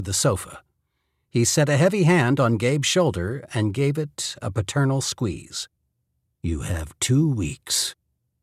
the sofa. He set a heavy hand on Gabe's shoulder and gave it a paternal squeeze. "You have 2 weeks."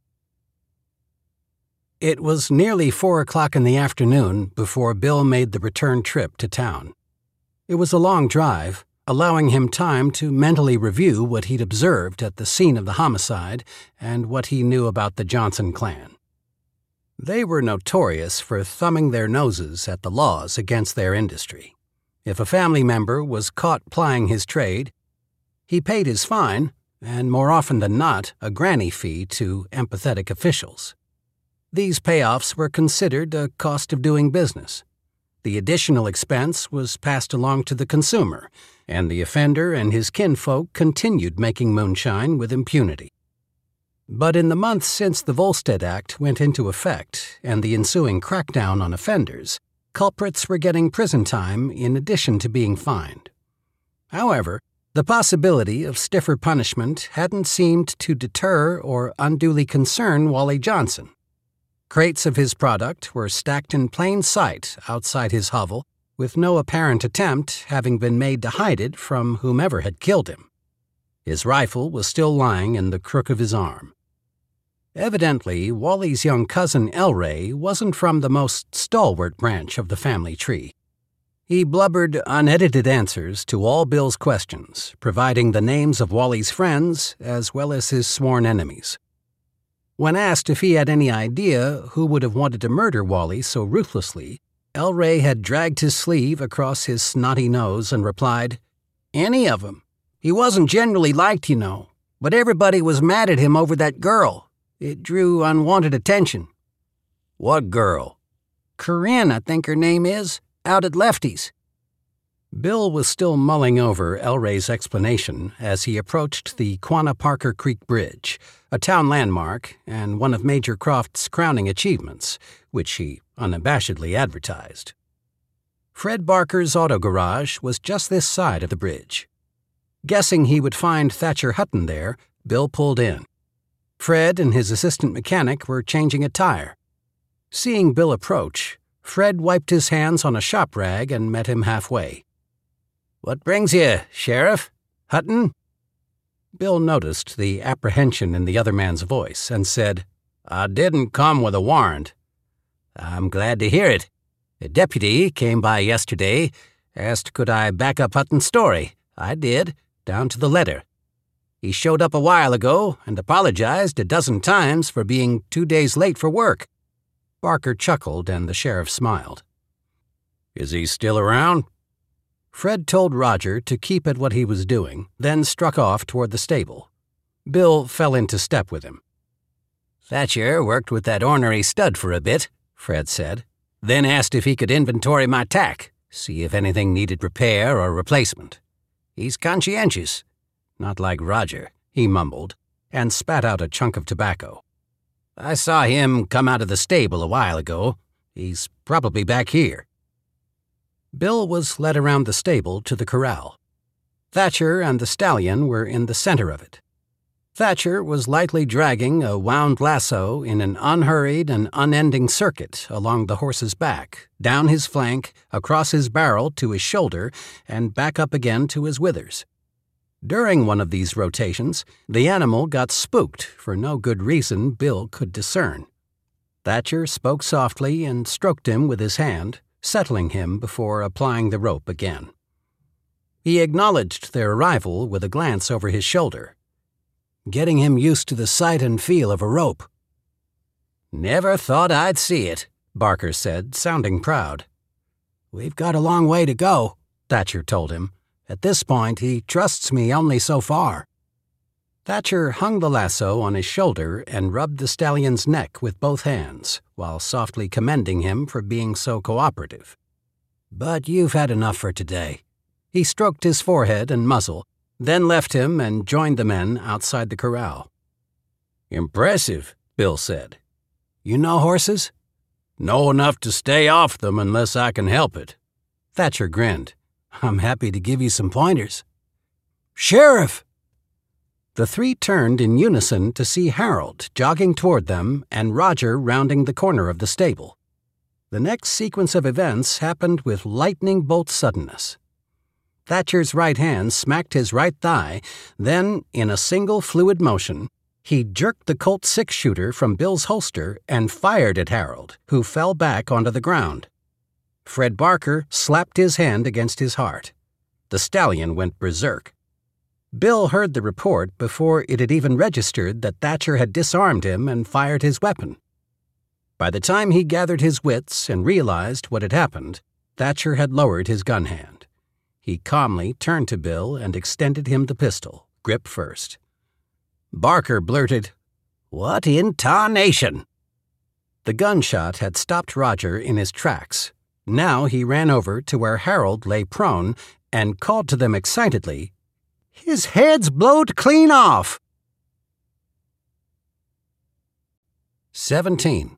It was nearly 4 o'clock in the afternoon before Bill made the return trip to town. It was a long drive, allowing him time to mentally review what he'd observed at the scene of the homicide and what he knew about the Johnson clan. They were notorious for thumbing their noses at the laws against their industry. If a family member was caught plying his trade, he paid his fine, and more often than not, a granny fee to empathetic officials. These payoffs were considered a cost of doing business. The additional expense was passed along to the consumer, and the offender and his kinfolk continued making moonshine with impunity. But in the months since the Volstead Act went into effect and the ensuing crackdown on offenders, culprits were getting prison time in addition to being fined. However, the possibility of stiffer punishment hadn't seemed to deter or unduly concern Wally Johnson. Crates of his product were stacked in plain sight outside his hovel, with no apparent attempt having been made to hide it from whomever had killed him. His rifle was still lying in the crook of his arm. Evidently, Wally's young cousin Elray wasn't from the most stalwart branch of the family tree. He blubbered unedited answers to all Bill's questions, providing the names of Wally's friends as well as his sworn enemies. When asked if he had any idea who would have wanted to murder Wally so ruthlessly, Elray had dragged his sleeve across his snotty nose and replied, "Any of 'em. He wasn't generally liked, you know, but everybody was mad at him over that girl. It drew unwanted attention." "What girl?" "Corinne, I think her name is, out at Lefty's." Bill was still mulling over Elray's explanation as he approached the Quanah Parker Creek Bridge, a town landmark and one of Major Croft's crowning achievements, which he unabashedly advertised. Fred Barker's auto garage was just this side of the bridge. Guessing he would find Thatcher Hutton there, Bill pulled in. Fred and his assistant mechanic were changing a tire. Seeing Bill approach, Fred wiped his hands on a shop rag and met him halfway. "What brings you, Sheriff? Hutton?" Bill noticed the apprehension in the other man's voice and said, "I didn't come with a warrant." "I'm glad to hear it. A deputy came by yesterday, asked could I back up Hutton's story. I did, down to the letter. He showed up a while ago and apologized a dozen times for being 2 days late for work." Barker chuckled and the sheriff smiled. "Is he still around?" Fred told Roger to keep at what he was doing, then struck off toward the stable. Bill fell into step with him. "Thatcher worked with that ornery stud for a bit," Fred said, "then asked if he could inventory my tack, see if anything needed repair or replacement. He's conscientious. Not like Roger," he mumbled, and spat out a chunk of tobacco. "I saw him come out of the stable a while ago. He's probably back here." Bill was led around the stable to the corral. Thatcher and the stallion were in the center of it. Thatcher was lightly dragging a wound lasso in an unhurried and unending circuit along the horse's back, down his flank, across his barrel to his shoulder, and back up again to his withers. During one of these rotations, the animal got spooked for no good reason Bill could discern. Thatcher spoke softly and stroked him with his hand, settling him before applying the rope again. He acknowledged their arrival with a glance over his shoulder, getting him used to the sight and feel of a rope. "Never thought I'd see it," Barker said, sounding proud. "We've got a long way to go," Thatcher told him. "At this point, he trusts me only so far." Thatcher hung the lasso on his shoulder and rubbed the stallion's neck with both hands, while softly commending him for being so cooperative. "But you've had enough for today." He stroked his forehead and muzzle, then left him and joined the men outside the corral. "Impressive," Bill said. "You know horses?" "Know enough to stay off them unless I can help it." Thatcher grinned. "I'm happy to give you some pointers." "Sheriff!" The three turned in unison to see Harold jogging toward them and Roger rounding the corner of the stable. The next sequence of events happened with lightning-bolt suddenness. Thatcher's right hand smacked his right thigh, then, in a single fluid motion, he jerked the Colt six-shooter from Bill's holster and fired at Harold, who fell back onto the ground. Fred Barker slapped his hand against his heart. The stallion went berserk. Bill heard the report before it had even registered that Thatcher had disarmed him and fired his weapon. By the time he gathered his wits and realized what had happened, Thatcher had lowered his gun hand. He calmly turned to Bill and extended him the pistol, grip first. Barker blurted, "What in tarnation?" The gunshot had stopped Roger in his tracks. Now he ran over to where Harold lay prone and called to them excitedly, "His head's blowed clean off!" 17.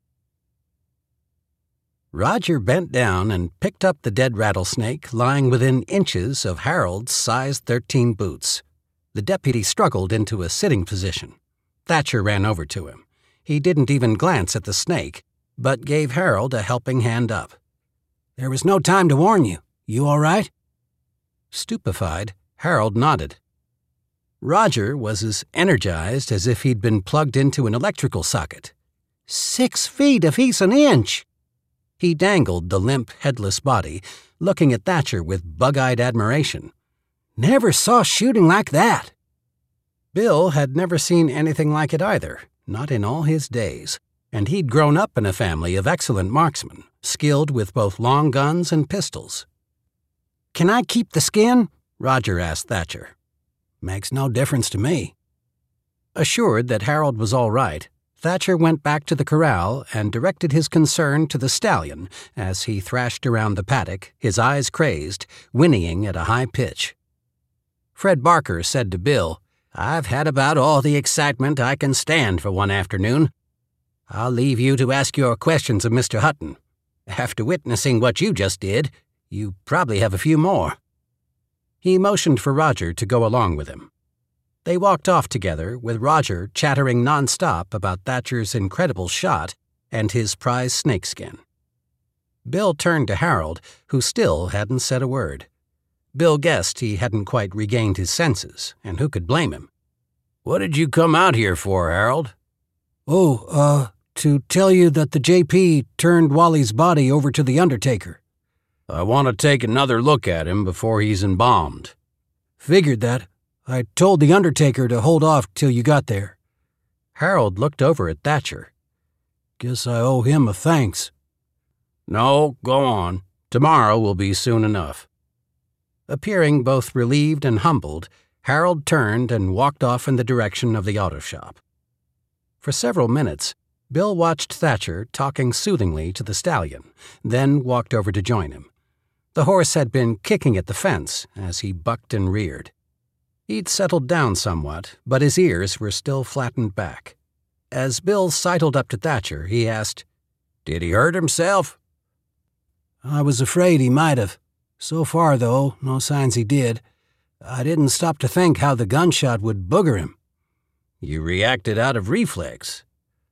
Roger bent down and picked up the dead rattlesnake lying within inches of Harold's size 13 boots. The deputy struggled into a sitting position. Thatcher ran over to him. He didn't even glance at the snake, but gave Harold a helping hand up. "There was no time to warn you. You all right?" Stupefied, Harold nodded. Roger was as energized as if he'd been plugged into an electrical socket. 6 feet if he's an inch! He dangled the limp, headless body, looking at Thatcher with bug-eyed admiration. "Never saw shooting like that." Bill had never seen anything like it either, not in all his days, and he'd grown up in a family of excellent marksmen, skilled with both long guns and pistols. "Can I keep the skin?" Roger asked Thatcher. "Makes no difference to me." Assured that Harold was all right, Thatcher went back to the corral and directed his concern to the stallion as he thrashed around the paddock, his eyes crazed, whinnying at a high pitch. Fred Barker said to Bill, "I've had about all the excitement I can stand for one afternoon. I'll leave you to ask your questions of Mr. Hutton. After witnessing what you just did, you probably have a few more." He motioned for Roger to go along with him. They walked off together, with Roger chattering nonstop about Thatcher's incredible shot and his prize snakeskin. Bill turned to Harold, who still hadn't said a word. Bill guessed he hadn't quite regained his senses, and who could blame him? "What did you come out here for, Harold?" To tell you that the JP turned Wally's body over to the undertaker." "I want to take another look at him before he's embalmed." "Figured that. I told the undertaker to hold off till you got there." Harold looked over at Thatcher. "Guess I owe him a thanks." "No, go on. Tomorrow will be soon enough." Appearing both relieved and humbled, Harold turned and walked off in the direction of the auto shop. For several minutes, Bill watched Thatcher talking soothingly to the stallion, then walked over to join him. The horse had been kicking at the fence as he bucked and reared. He'd settled down somewhat, but his ears were still flattened back. As Bill sidled up to Thatcher, he asked, "Did he hurt himself?" "I was afraid he might have. So far, though, no signs he did. I didn't stop to think how the gunshot would booger him." "You reacted out of reflex."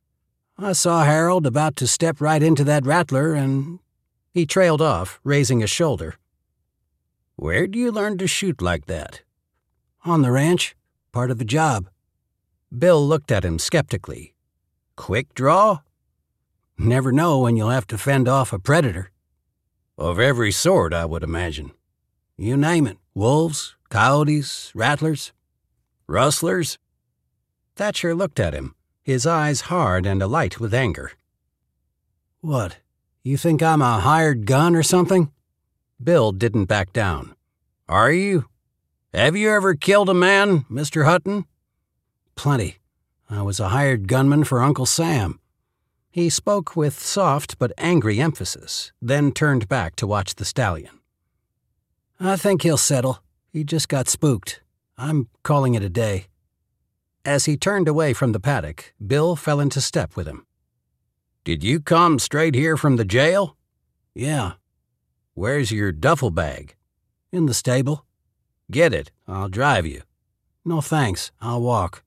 "I saw Harold about to step right into that rattler and—" He trailed off, raising a shoulder. "Where'd you learn to shoot like that?" "On the ranch. Part of the job." Bill looked at him skeptically. "Quick draw?" "Never know when you'll have to fend off a predator." "Of every sort, I would imagine." "You name it. Wolves, coyotes, rattlers." "Rustlers?" Thatcher looked at him, his eyes hard and alight with anger. "What, you think I'm a hired gun or something?" Bill didn't back down. "Are you? Have you ever killed a man, Mr. Hutton?" "Plenty. I was a hired gunman for Uncle Sam." He spoke with soft but angry emphasis, then turned back to watch the stallion. "I think he'll settle. He just got spooked. I'm calling it a day." As he turned away from the paddock, Bill fell into step with him. "Did you come straight here from the jail?" "Yeah." "Where's your duffel bag?" "In the stable." "Get it. I'll drive you." "No thanks. I'll walk."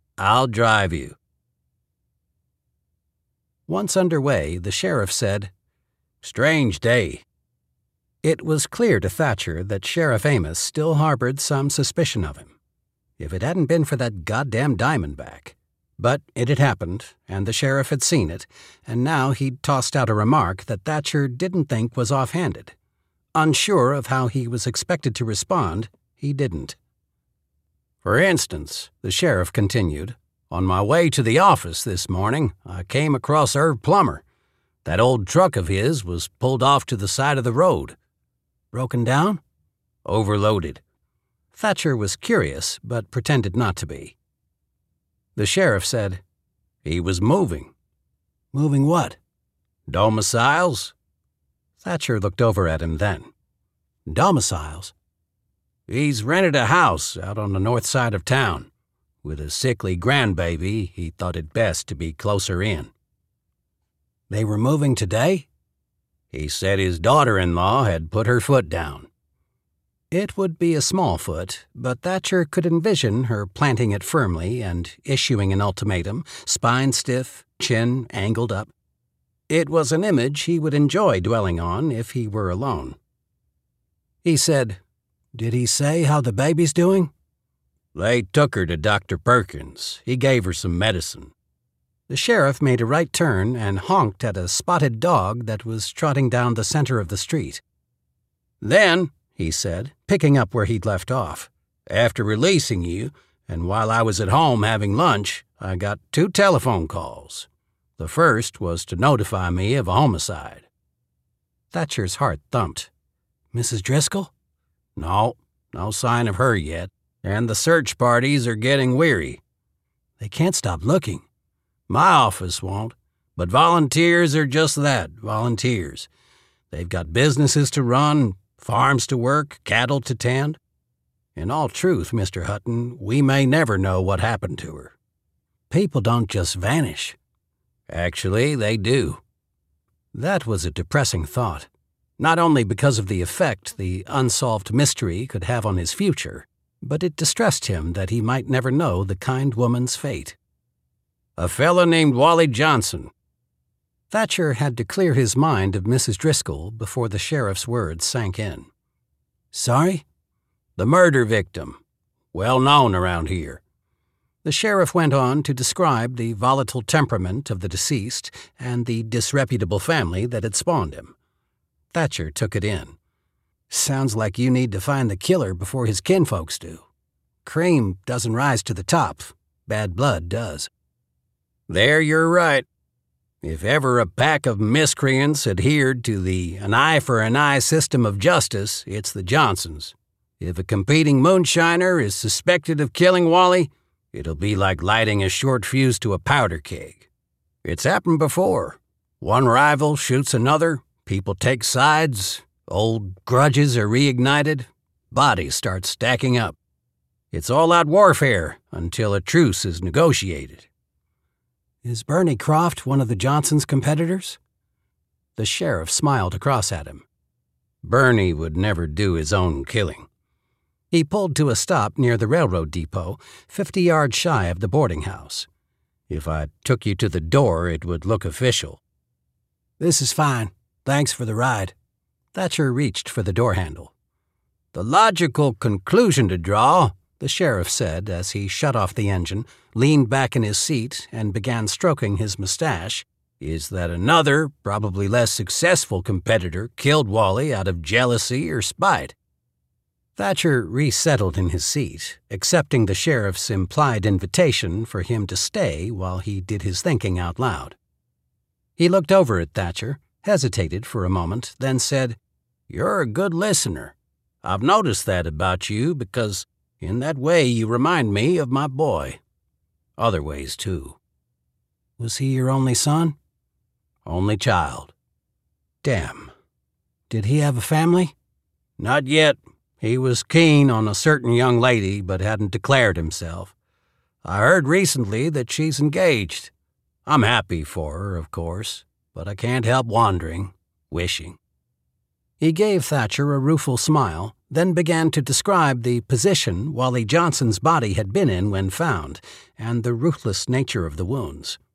"I'll drive you." Once underway, the sheriff said, Strange day." It was clear to Thatcher that Sheriff Amos still harbored some suspicion of him. If it hadn't been for that goddamn Diamondback. But it had happened, and the sheriff had seen it, and now he'd tossed out a remark that Thatcher didn't think was offhanded. Unsure of how he was expected to respond, he didn't. "For instance," the sheriff continued, "on my way to the office this morning, I came across Irv Plummer. That old truck of his was pulled off to the side of the road." "Broken down?" "Overloaded." Thatcher was curious, but pretended not to be. The sheriff said, "He was moving." "Moving what?" "Domiciles." Thatcher looked over at him then. "Domiciles?" "He's rented a house out on the north side of town. With a sickly grandbaby, he thought it best to be closer in." "They were moving today?" "He said his daughter-in-law had put her foot down." It would be a small foot, but Thatcher could envision her planting it firmly and issuing an ultimatum, spine stiff, chin angled up. It was an image he would enjoy dwelling on if he were alone. He said, "Did he say how the baby's doing?" "They took her to Dr. Perkins. He gave her some medicine." The sheriff made a right turn and honked at a spotted dog that was trotting down the center of the street. "Then," he said, picking up where he'd left off, "after releasing you, and while I was at home having lunch, I got 2 telephone calls. The first was to notify me of a homicide." Thatcher's heart thumped. "Mrs. Driscoll?" "No sign of her yet, and the search parties are getting weary." "They can't stop looking." "My office won't, but volunteers are just that, volunteers. They've got businesses to run, farms to work, cattle to tend. In all truth, Mr. Hutton, we may never know what happened to her." "People don't just vanish." "Actually, they do." That was a depressing thought, not only because of the effect the unsolved mystery could have on his future, but it distressed him that he might never know the kind woman's fate. "A fella named Wally Johnson." Thatcher had to clear his mind of Mrs. Driscoll before the sheriff's words sank in. "Sorry?" "The murder victim. Well known around here." The sheriff went on to describe the volatile temperament of the deceased and the disreputable family that had spawned him. Thatcher took it in. "Sounds like you need to find the killer before his kinfolks do. Cream doesn't rise to the top. Bad blood does." "There you're right. If ever a pack of miscreants adhered to the an eye for an eye system of justice, it's the Johnsons. If a competing moonshiner is suspected of killing Wally, it'll be like lighting a short fuse to a powder keg. It's happened before. One rival shoots another, people take sides, old grudges are reignited, bodies start stacking up. It's all-out warfare until a truce is negotiated." "Is Bernie Croft one of the Johnsons' competitors?" The sheriff smiled across at him. "Bernie would never do his own killing." He pulled to a stop near the railroad depot, 50 yards shy of the boarding house. "If I took you to the door, it would look official." "This is fine. Thanks for the ride." Thatcher reached for the door handle. "The logical conclusion to draw," the sheriff said as he shut off the engine, leaned back in his seat, and began stroking his mustache, "is that another, probably less successful competitor killed Wally out of jealousy or spite." Thatcher resettled in his seat, accepting the sheriff's implied invitation for him to stay while he did his thinking out loud. He looked over at Thatcher, hesitated for a moment, then said, "You're a good listener. I've noticed that about you because in that way you remind me of my boy. Other ways, too." "Was he your only son?" "Only child." "Damn. Did he have a family?" "Not yet. He was keen on a certain young lady but hadn't declared himself. I heard recently that she's engaged. I'm happy for her, of course, but I can't help wondering, wishing." He gave Thatcher a rueful smile, then began to describe the position Wally Johnson's body had been in when found, and the ruthless nature of the wounds.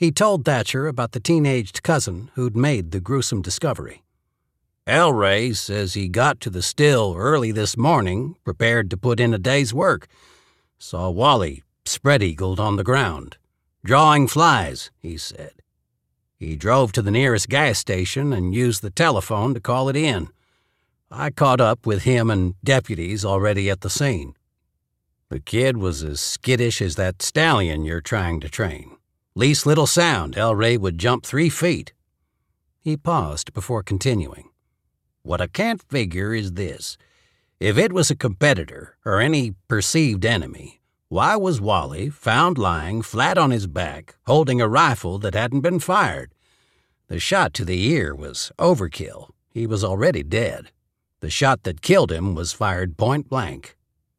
He told Thatcher about the teenaged cousin who'd made the gruesome discovery. "Elray says he got to the still early this morning, prepared to put in a day's work. Saw Wally spread-eagled on the ground. Drawing flies, he said. He drove to the nearest gas station and used the telephone to call it in. I caught up with him and deputies already at the scene. The kid was as skittish as that stallion you're trying to train. Least little sound, Elray would jump 3 feet." He paused before continuing. "What I can't figure is this. If it was a competitor or any perceived enemy, why was Wally found lying flat on his back, holding a rifle that hadn't been fired? The shot to the ear was overkill. He was already dead. The shot that killed him was fired point blank.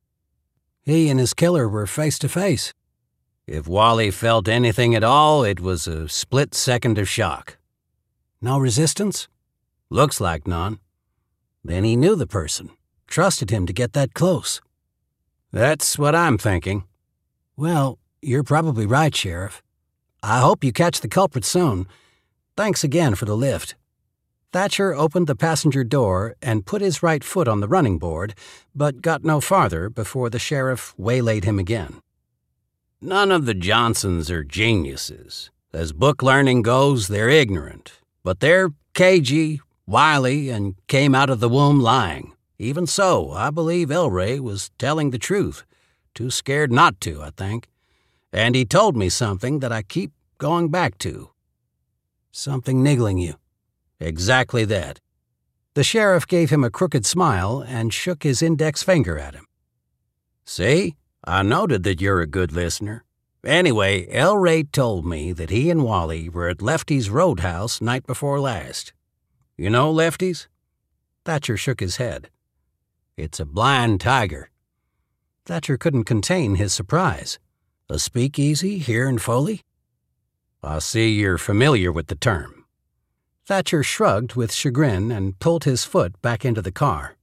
He and his killer were face to face. If Wally felt anything at all, it was a split second of shock." "No resistance?" "Looks like none." "Then he knew the person, trusted him to get that close." "That's what I'm thinking." "Well, you're probably right, Sheriff. I hope you catch the culprit soon. Thanks again for the lift." Thatcher opened the passenger door and put his right foot on the running board, but got no farther before the sheriff waylaid him again. "None of the Johnsons are geniuses. As book learning goes, they're ignorant. But they're cagey, wily, and came out of the womb lying. Even so, I believe Elray was telling the truth. Too scared not to, I think. And he told me something that I keep going back to." "Something niggling you?" "Exactly that." The sheriff gave him a crooked smile and shook his index finger at him. "See? I noted that you're a good listener. Anyway, Elray told me that he and Wally were at Lefty's Roadhouse night before last. You know Lefty's?" Thatcher shook his head. "It's a blind tiger." Thatcher couldn't contain his surprise. "A speakeasy here in Foley?" "I see you're familiar with the term." Thatcher shrugged with chagrin and pulled his foot back into the car.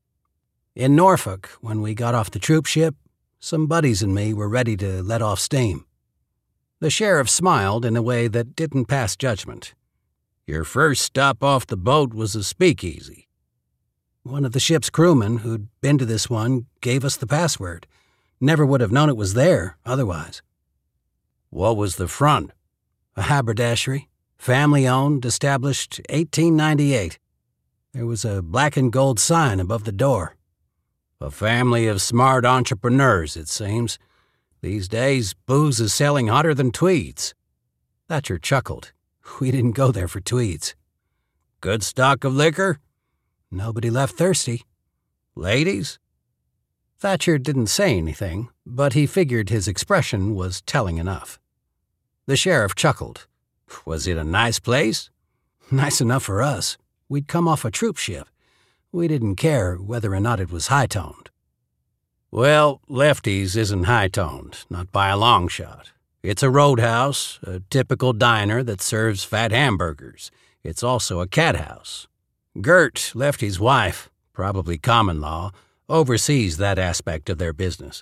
"In Norfolk, when we got off the troop ship, some buddies and me were ready to let off steam." The sheriff smiled in a way that didn't pass judgment. "Your first stop off the boat was a speakeasy." "One of the ship's crewmen who'd been to this one gave us the password. Never would have known it was there otherwise." "What was the front?" "A haberdashery. Family-owned, established 1898. There was a black and gold sign above the door." "A family of smart entrepreneurs, it seems. These days, booze is selling hotter than tweeds." Thatcher chuckled. "We didn't go there for tweeds." "Good stock of liquor?" "Nobody left thirsty." "Ladies?" Thatcher didn't say anything, but he figured his expression was telling enough. The sheriff chuckled. "Was it a nice place?" "Nice enough for us. We'd come off a troop ship. We didn't care whether or not it was high-toned." "Well, Lefty's isn't high-toned, not by a long shot. It's a roadhouse, a typical diner that serves fat hamburgers. It's also a cat house. Gert, Lefty's wife, probably common law, oversees that aspect of their business.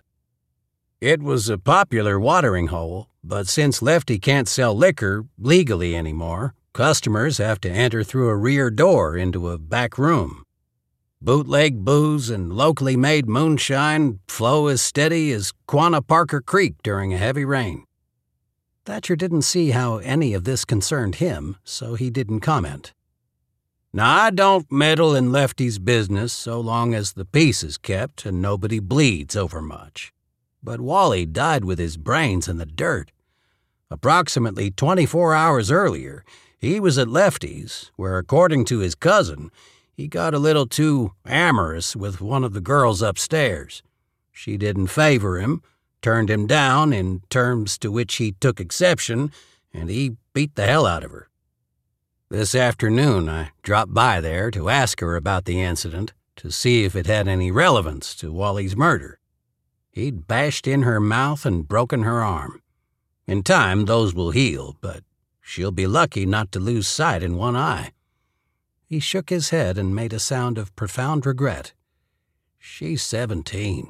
It was a popular watering hole, but since Lefty can't sell liquor legally anymore, customers have to enter through a rear door into a back room. Bootleg booze and locally made moonshine flow as steady as Quanah Parker Creek during a heavy rain." Thatcher didn't see how any of this concerned him, so he didn't comment. "Now, I don't meddle in Lefty's business so long as the peace is kept and nobody bleeds overmuch. But Wally died with his brains in the dirt. Approximately 24 hours earlier, he was at Lefty's, where, according to his cousin, he got a little too amorous with one of the girls upstairs. She didn't favor him, turned him down in terms to which he took exception, and he beat the hell out of her. This afternoon, I dropped by there to ask her about the incident, to see if it had any relevance to Wally's murder. He'd bashed in her mouth and broken her arm. In time, those will heal, but she'll be lucky not to lose sight in one eye." He shook his head and made a sound of profound regret. "She's 17.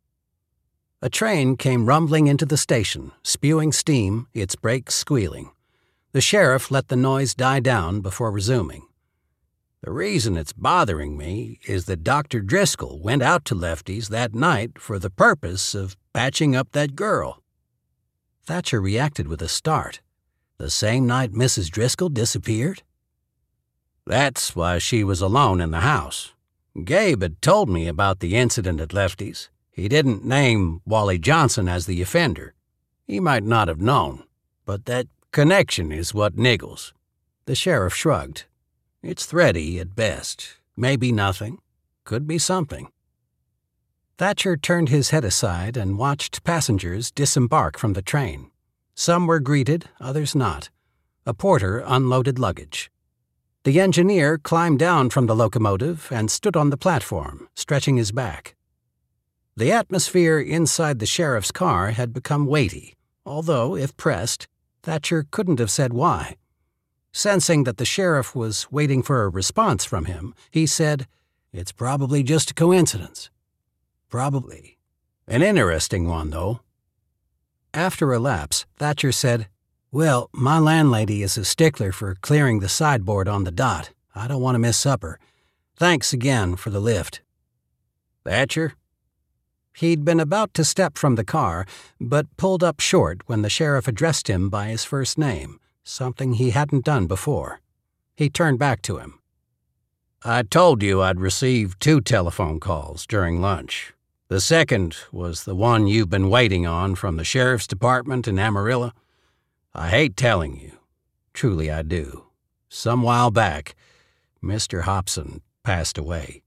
A train came rumbling into the station, spewing steam, its brakes squealing. The sheriff let the noise die down before resuming. "The reason it's bothering me is that Dr. Driscoll went out to Lefty's that night for the purpose of patching up that girl." Thatcher reacted with a start. The same night Mrs. Driscoll disappeared? "That's why she was alone in the house. Gabe had told me about the incident at Lefty's. He didn't name Wally Johnson as the offender. He might not have known, but that connection is what niggles." The sheriff shrugged. "It's thready at best. Maybe nothing. Could be something." Thatcher turned his head aside and watched passengers disembark from the train. Some were greeted, others not. A porter unloaded luggage. The engineer climbed down from the locomotive and stood on the platform, stretching his back. The atmosphere inside the sheriff's car had become weighty, although, if pressed, Thatcher couldn't have said why. Sensing that the sheriff was waiting for a response from him, he said, "It's probably just a coincidence." "Probably. An interesting one, though." After a lapse, Thatcher said, "Well, my landlady is a stickler for clearing the sideboard on the dot. I don't want to miss supper. Thanks again for the lift." "Thatcher?" He'd been about to step from the car, but pulled up short when the sheriff addressed him by his first name, something he hadn't done before. He turned back to him. "I told you I'd received 2 telephone calls during lunch. The second was the one you've been waiting on from the sheriff's department in Amarillo. I hate telling you. Truly I do. Some while back, Mr. Hobson passed away."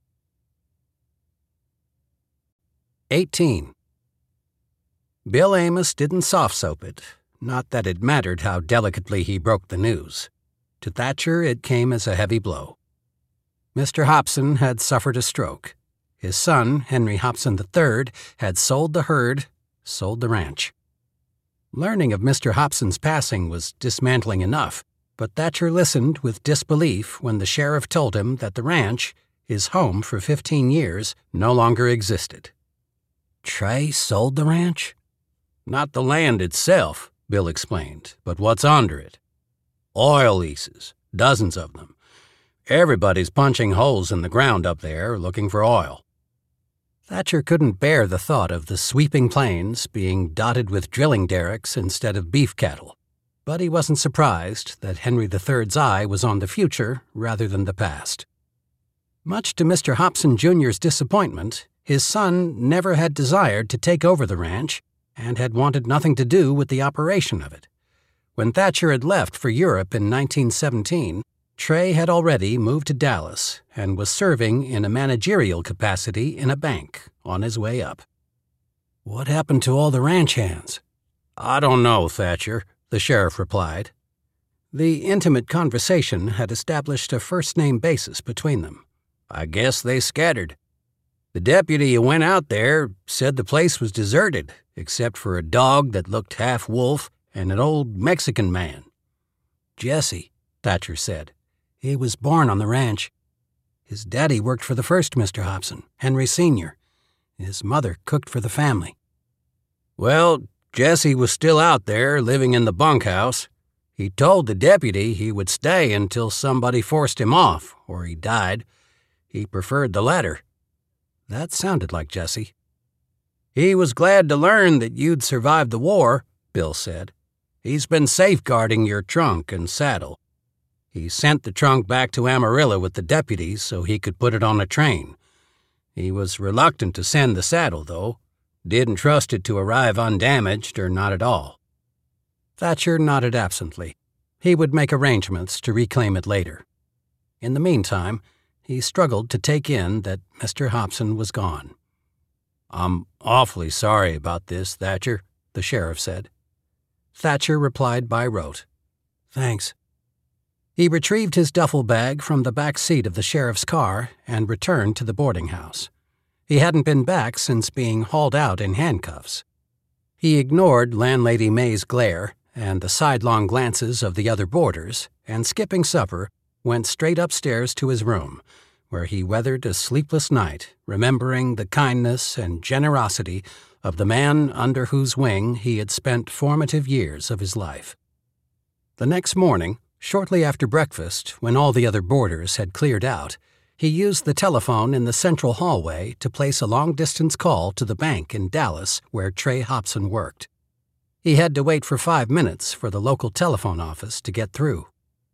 18. Bill Amos didn't soft-soap it, not that it mattered how delicately he broke the news. To Thatcher it came as a heavy blow. Mr. Hobson had suffered a stroke. His son, Henry Hobson III, had sold the herd, sold the ranch. Learning of Mr. Hobson's passing was dismantling enough, but Thatcher listened with disbelief when the sheriff told him that the ranch, his home for 15 years, no longer existed. Trey sold the ranch? "Not the land itself," Bill explained, "but what's under it. Oil leases, dozens of them. Everybody's punching holes in the ground up there looking for oil." Thatcher couldn't bear the thought of the sweeping plains being dotted with drilling derricks instead of beef cattle, but he wasn't surprised that Henry III's eye was on the future rather than the past. Much to Mr. Hobson Jr.'s disappointment, his son never had desired to take over the ranch and had wanted nothing to do with the operation of it. When Thatcher had left for Europe in 1917, Trey had already moved to Dallas and was serving in a managerial capacity in a bank on his way up. "What happened to all the ranch hands?" "I don't know, Thatcher," the sheriff replied. The intimate conversation had established a first-name basis between them. "I guess they scattered. The deputy who went out there said the place was deserted, except for a dog that looked half wolf and an old Mexican man." "Jesse," Thatcher said. "He was born on the ranch. His daddy worked for the first Mr. Hobson, Henry Sr. His mother cooked for the family." "Well, Jesse was still out there living in the bunkhouse. He told the deputy he would stay until somebody forced him off, or he died. He preferred the latter." That sounded like Jesse. "He was glad to learn that you'd survived the war," Bill said. "He's been safeguarding your trunk and saddle. He sent the trunk back to Amarillo with the deputy so he could put it on a train. He was reluctant to send the saddle, though. Didn't trust it to arrive undamaged or not at all." Thatcher nodded absently. He would make arrangements to reclaim it later. In the meantime, he struggled to take in that Mr. Hobson was gone. "I'm awfully sorry about this, Thatcher," the sheriff said. Thatcher replied by rote, "Thanks." He retrieved his duffel bag from the back seat of the sheriff's car and returned to the boarding house. He hadn't been back since being hauled out in handcuffs. He ignored landlady May's glare and the sidelong glances of the other boarders, and skipping supper, went straight upstairs to his room, where he weathered a sleepless night, remembering the kindness and generosity of the man under whose wing he had spent formative years of his life. The next morning, shortly after breakfast, when all the other boarders had cleared out, he used the telephone in the central hallway to place a long-distance call to the bank in Dallas where Trey Hobson worked. He had to wait for 5 minutes for the local telephone office to get through.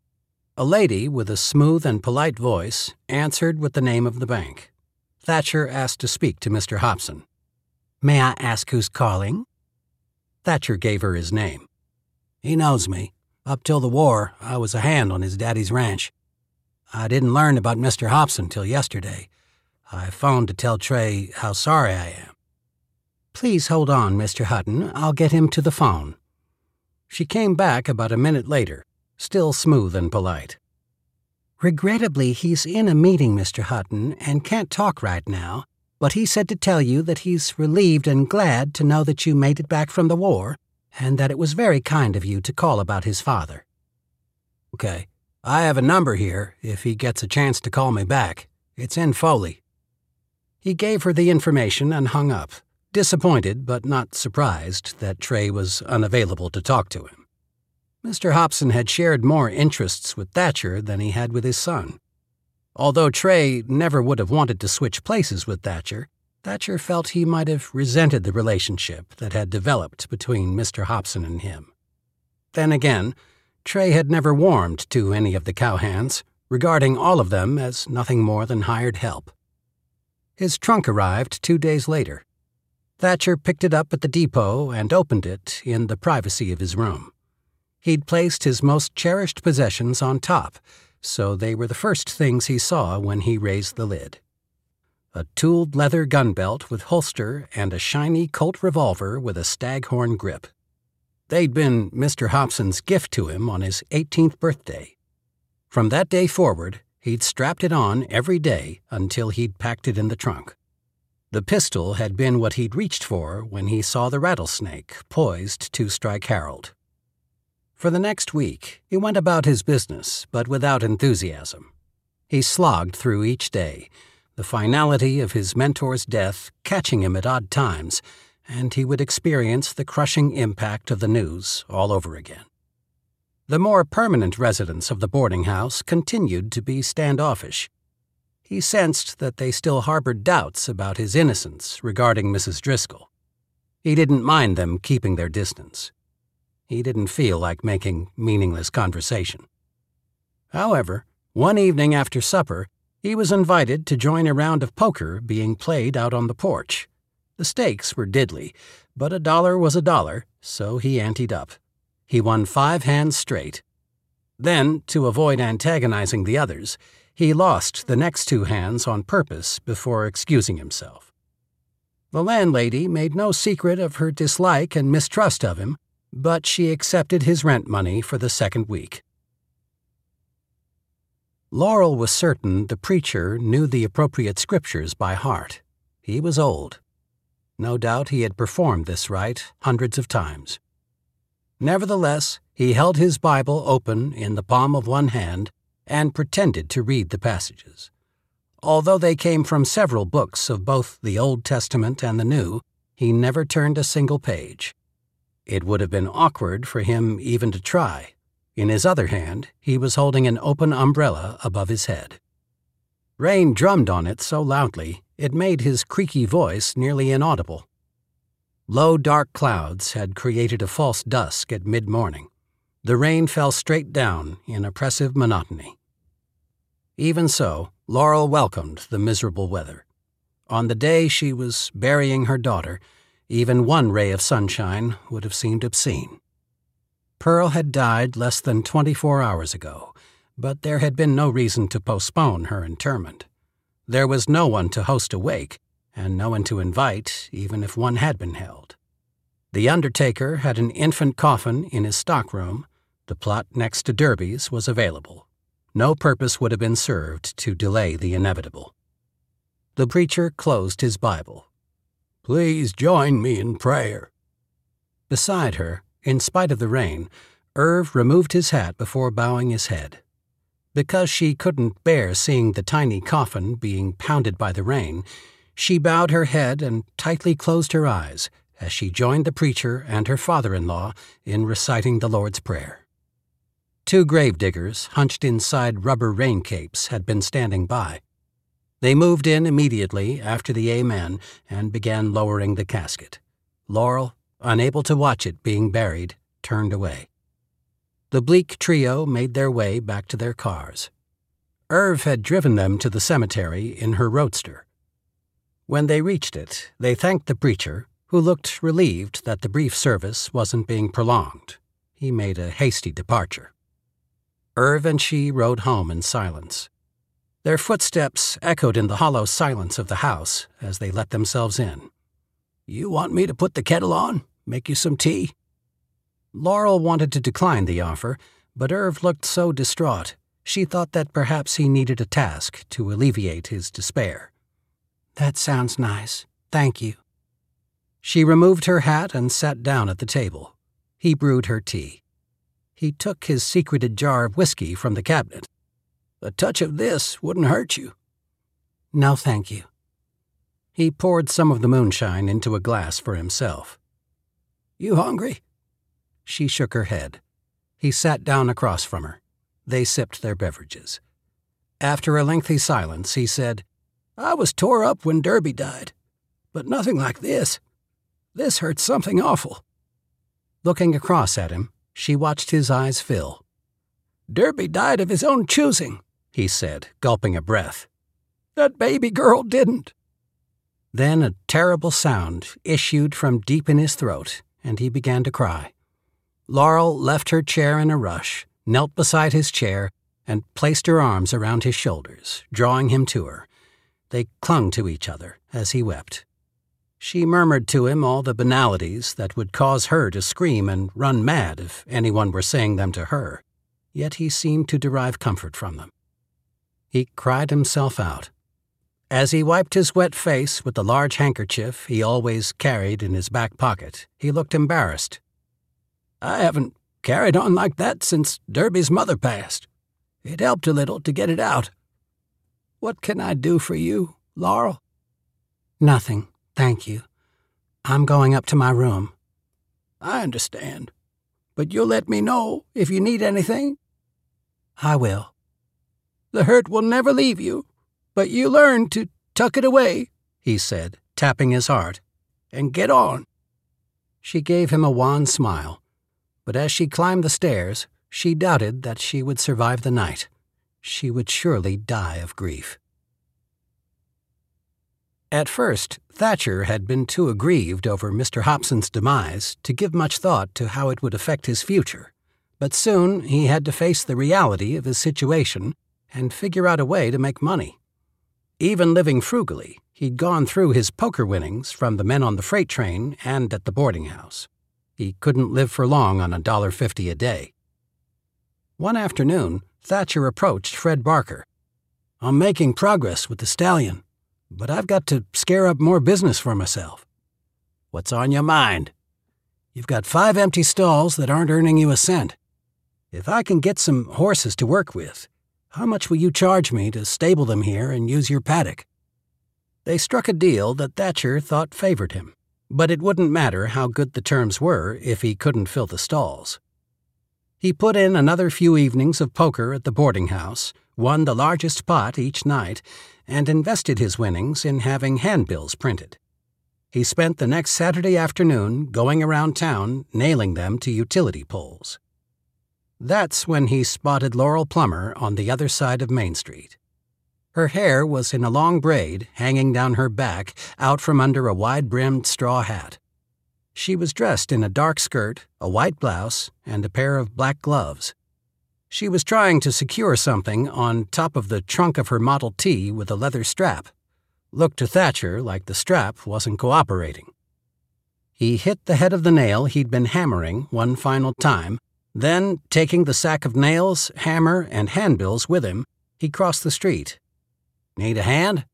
A lady with a smooth and polite voice answered with the name of the bank. Thatcher asked to speak to Mr. Hobson. "May I ask who's calling?" Thatcher gave her his name. "He knows me. Up till the war, I was a hand on his daddy's ranch. I didn't learn about Mr. Hobson till yesterday. I phoned to tell Trey how sorry I am." "Please hold on, Mr. Hutton. I'll get him to the phone." She came back about a minute later, still smooth and polite. "Regrettably, he's in a meeting, Mr. Hutton, and can't talk right now, but he said to tell you that he's relieved and glad to know that you made it back from the war, and that it was very kind of you to call about his father." "Okay. I have a number here if he gets a chance to call me back. It's in Foley." He gave her the information and hung up, disappointed but not surprised that Trey was unavailable to talk to him. Mr. Hobson had shared more interests with Thatcher than he had with his son. Although Trey never would have wanted to switch places with Thatcher, Thatcher felt he might have resented the relationship that had developed between Mr. Hobson and him. Then again, Trey had never warmed to any of the cowhands, regarding all of them as nothing more than hired help. His trunk arrived 2 days later. Thatcher picked it up at the depot and opened it in the privacy of his room. He'd placed his most cherished possessions on top, so they were the first things he saw when he raised the lid. A tooled leather gun belt with holster and a shiny Colt revolver with a staghorn grip. They'd been Mr. Hobson's gift to him on his 18th birthday. From that day forward, he'd strapped it on every day until he'd packed it in the trunk. The pistol had been what he'd reached for when he saw the rattlesnake poised to strike Harold. For the next week, he went about his business, but without enthusiasm. He slogged through each day, the finality of his mentor's death catching him at odd times, and he would experience the crushing impact of the news all over again. The more permanent residents of the boarding house continued to be standoffish. He sensed that they still harbored doubts about his innocence regarding Mrs. Driscoll. He didn't mind them keeping their distance. He didn't feel like making meaningless conversation. However, one evening after supper, he was invited to join a round of poker being played out on the porch. The stakes were diddly, but $1 was $1, so he anteed up. He won 5 hands straight. Then, to avoid antagonizing the others, he lost the next 2 hands on purpose before excusing himself. The landlady made no secret of her dislike and mistrust of him, but she accepted his rent money for the second week. Laurel was certain the preacher knew the appropriate scriptures by heart. He was old. No doubt he had performed this rite hundreds of times. Nevertheless, he held his Bible open in the palm of one hand and pretended to read the passages. Although they came from several books of both the Old Testament and the New, he never turned a single page. It would have been awkward for him even to try. In his other hand, he was holding an open umbrella above his head. Rain drummed on it so loudly, it made his creaky voice nearly inaudible. Low, dark clouds had created a false dusk at mid-morning. The rain fell straight down in oppressive monotony. Even so, Laurel welcomed the miserable weather. On the day she was burying her daughter, even one ray of sunshine would have seemed obscene. Pearl had died less than 24 hours ago, but there had been no reason to postpone her interment. There was no one to host a wake, and no one to invite, even if one had been held. The undertaker had an infant coffin in his stockroom. The plot next to Derby's was available. No purpose would have been served to delay the inevitable. The preacher closed his Bible. "Please join me in prayer." Beside her, in spite of the rain, Irv removed his hat before bowing his head. Because she couldn't bear seeing the tiny coffin being pounded by the rain, she bowed her head and tightly closed her eyes as she joined the preacher and her father-in-law in reciting the Lord's Prayer. 2 gravediggers, hunched inside rubber rain capes, had been standing by. They moved in immediately after the amen and began lowering the casket. Laurel, unable to watch it being buried, turned away. The Bleak trio made their way back to their cars. Irv had driven them to the cemetery in her roadster. When they reached it, they thanked the preacher, who looked relieved that the brief service wasn't being prolonged. He made a hasty departure. Irv and she rode home in silence. Their footsteps echoed in the hollow silence of the house as they let themselves in. "You want me to put the kettle on? Make you some tea?" Laurel wanted to decline the offer, but Irv looked so distraught, she thought that perhaps he needed a task to alleviate his despair. "That sounds nice. Thank you." She removed her hat and sat down at the table. He brewed her tea. He took his secreted jar of whiskey from the cabinet. "A touch of this wouldn't hurt you." "No, thank you." He poured some of the moonshine into a glass for himself. "You hungry?" She shook her head. He sat down across from her. They sipped their beverages. After a lengthy silence, he said, "I was tore up when Derby died, but nothing like this. This hurts something awful." Looking across at him, she watched his eyes fill. "Derby died of his own choosing," he said, gulping a breath. "That baby girl didn't." Then a terrible sound issued from deep in his throat, and he began to cry. Laurel left her chair in a rush, knelt beside his chair, and placed her arms around his shoulders, drawing him to her. They clung to each other as he wept. She murmured to him all the banalities that would cause her to scream and run mad if anyone were saying them to her, yet he seemed to derive comfort from them. He cried himself out. As he wiped his wet face with the large handkerchief he always carried in his back pocket, he looked embarrassed. "I haven't carried on like that since Derby's mother passed. It helped a little to get it out. What can I do for you, Laurel?" "Nothing, thank you. I'm going up to my room." "I understand, but you'll let me know if you need anything?" "I will." "The hurt will never leave you, but you learn to tuck it away," he said, tapping his heart, "and get on." She gave him a wan smile, but as she climbed the stairs, she doubted that she would survive the night. She would surely die of grief. At first, Thatcher had been too aggrieved over Mr. Hobson's demise to give much thought to how it would affect his future, but soon he had to face the reality of his situation and figure out a way to make money. Even living frugally, he'd gone through his poker winnings from the men on the freight train and at the boarding house. He couldn't live for long on $1.50 a day. One afternoon, Thatcher approached Fred Barker. "I'm making progress with the stallion, but I've got to scare up more business for myself." "What's on your mind?" "You've got 5 empty stalls that aren't earning you a cent. If I can get some horses to work with, how much will you charge me to stable them here and use your paddock?" They struck a deal that Thatcher thought favored him, but it wouldn't matter how good the terms were if he couldn't fill the stalls. He put in another few evenings of poker at the boarding house, won the largest pot each night, and invested his winnings in having handbills printed. He spent the next Saturday afternoon going around town nailing them to utility poles. That's when he spotted Laurel Plummer on the other side of Main Street. Her hair was in a long braid hanging down her back out from under a wide-brimmed straw hat. She was dressed in a dark skirt, a white blouse, and a pair of black gloves. She was trying to secure something on top of the trunk of her Model T with a leather strap. Looked to Thatcher like the strap wasn't cooperating. He hit the head of the nail he'd been hammering one final time, then, taking the sack of nails, hammer, and handbills with him, he crossed the street. "Need a hand?"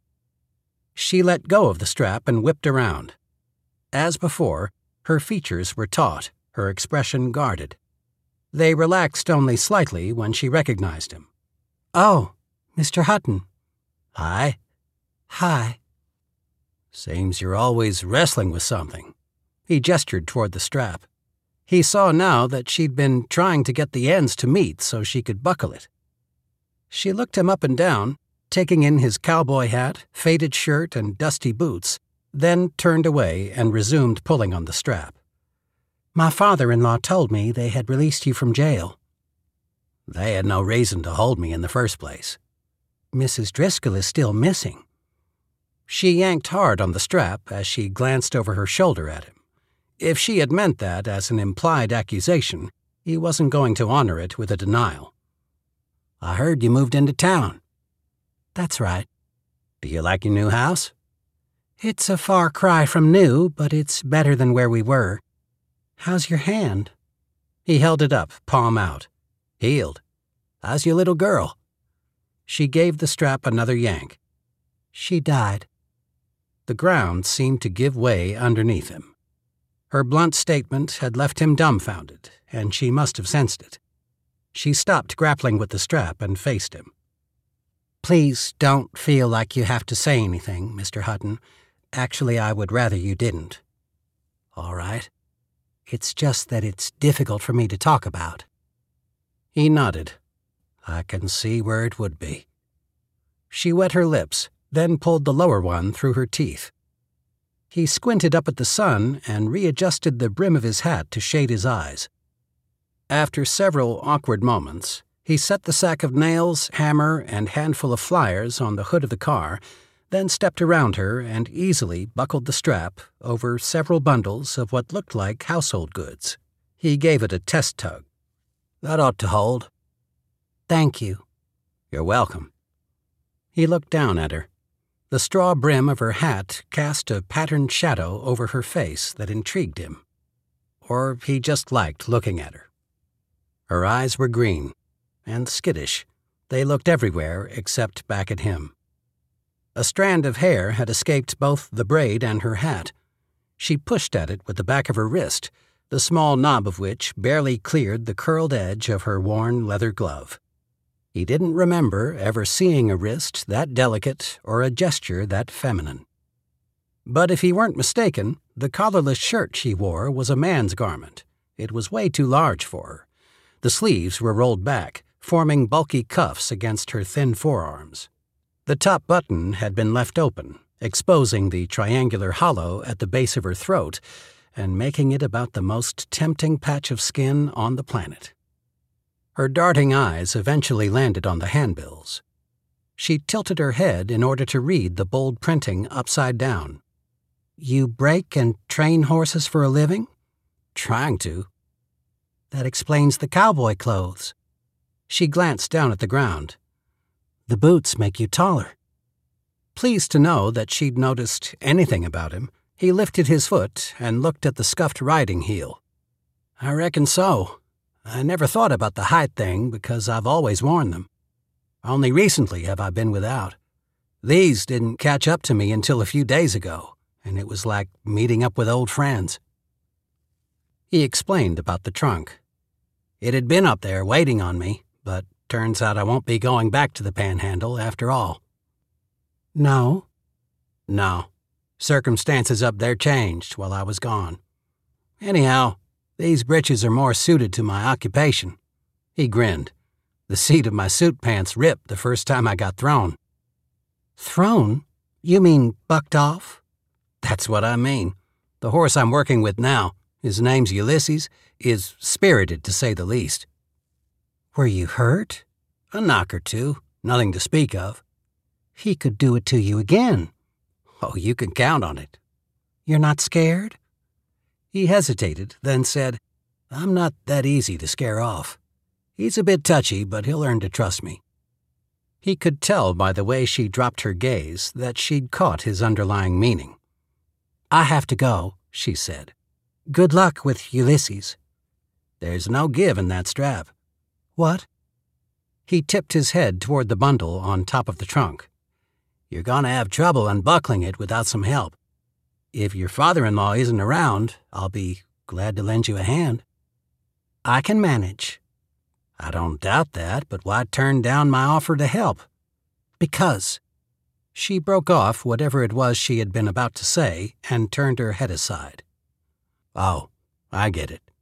She let go of the strap and whipped around. As before, her features were taut, her expression guarded. They relaxed only slightly when she recognized him. "Oh, Mr. Hutton." "Hi." "Hi." "Seems you're always wrestling with something." He gestured toward the strap. He saw now that she'd been trying to get the ends to meet so she could buckle it. She looked him up and down, taking in his cowboy hat, faded shirt, and dusty boots, then turned away and resumed pulling on the strap. "My father-in-law told me they had released you from jail." "They had no reason to hold me in the first place." "Mrs. Driscoll is still missing." She yanked hard on the strap as she glanced over her shoulder at him. If she had meant that as an implied accusation, he wasn't going to honor it with a denial. "I heard you moved into town." "That's right." "Do you like your new house?" "It's a far cry from new, but it's better than where we were. How's your hand?" He held it up, palm out. "Healed. How's your little girl?" She gave the strap another yank. "She died." The ground seemed to give way underneath him. Her blunt statement had left him dumbfounded, and she must have sensed it. She stopped grappling with the strap and faced him. "Please don't feel like you have to say anything, Mr. Hutton. Actually, I would rather you didn't." "All right." "It's just that it's difficult for me to talk about." He nodded. "I can see where it would be." She wet her lips, then pulled the lower one through her teeth. He squinted up at the sun and readjusted the brim of his hat to shade his eyes. After several awkward moments, he set the sack of nails, hammer, and handful of flyers on the hood of the car, then stepped around her and easily buckled the strap over several bundles of what looked like household goods. He gave it a test tug. "That ought to hold." "Thank you." "You're welcome." He looked down at her. The straw brim of her hat cast a patterned shadow over her face that intrigued him. Or he just liked looking at her. Her eyes were green and skittish. They looked everywhere except back at him. A strand of hair had escaped both the braid and her hat. She pushed at it with the back of her wrist, the small knob of which barely cleared the curled edge of her worn leather glove. He didn't remember ever seeing a wrist that delicate or a gesture that feminine. But if he weren't mistaken, the collarless shirt she wore was a man's garment. It was way too large for her. The sleeves were rolled back, forming bulky cuffs against her thin forearms. The top button had been left open, exposing the triangular hollow at the base of her throat and making it about the most tempting patch of skin on the planet. Her darting eyes eventually landed on the handbills. She tilted her head in order to read the bold printing upside down. "You break and train horses for a living?" "Trying to." "That explains the cowboy clothes." She glanced down at the ground. "The boots make you taller." Pleased to know that she'd noticed anything about him, he lifted his foot and looked at the scuffed riding heel. "I reckon so. I never thought about the height thing because I've always worn them. Only recently have I been without. These didn't catch up to me until a few days ago, and it was like meeting up with old friends." He explained about the trunk. "It had been up there waiting on me, but turns out I won't be going back to the Panhandle after all." "No?" "No. Circumstances up there changed while I was gone. Anyhow, these breeches are more suited to my occupation." He grinned. "The seat of my suit pants ripped the first time I got thrown." "Thrown? You mean bucked off?" "That's what I mean. The horse I'm working with now, his name's Ulysses, is spirited to say the least." "Were you hurt?" "A knock or two. Nothing to speak of." "He could do it to you again." "Oh, you can count on it." "You're not scared?" He hesitated, then said, "I'm not that easy to scare off. He's a bit touchy, but he'll learn to trust me." He could tell by the way she dropped her gaze that she'd caught his underlying meaning. "I have to go," she said. "Good luck with Ulysses." "There's no give in that strap." "What?" He tipped his head toward the bundle on top of the trunk. "You're going to have trouble unbuckling it without some help. If your father-in-law isn't around, I'll be glad to lend you a hand." "I can manage." "I don't doubt that, but why turn down my offer to help?" "Because." She broke off whatever it was she had been about to say and turned her head aside. "Oh, I get it."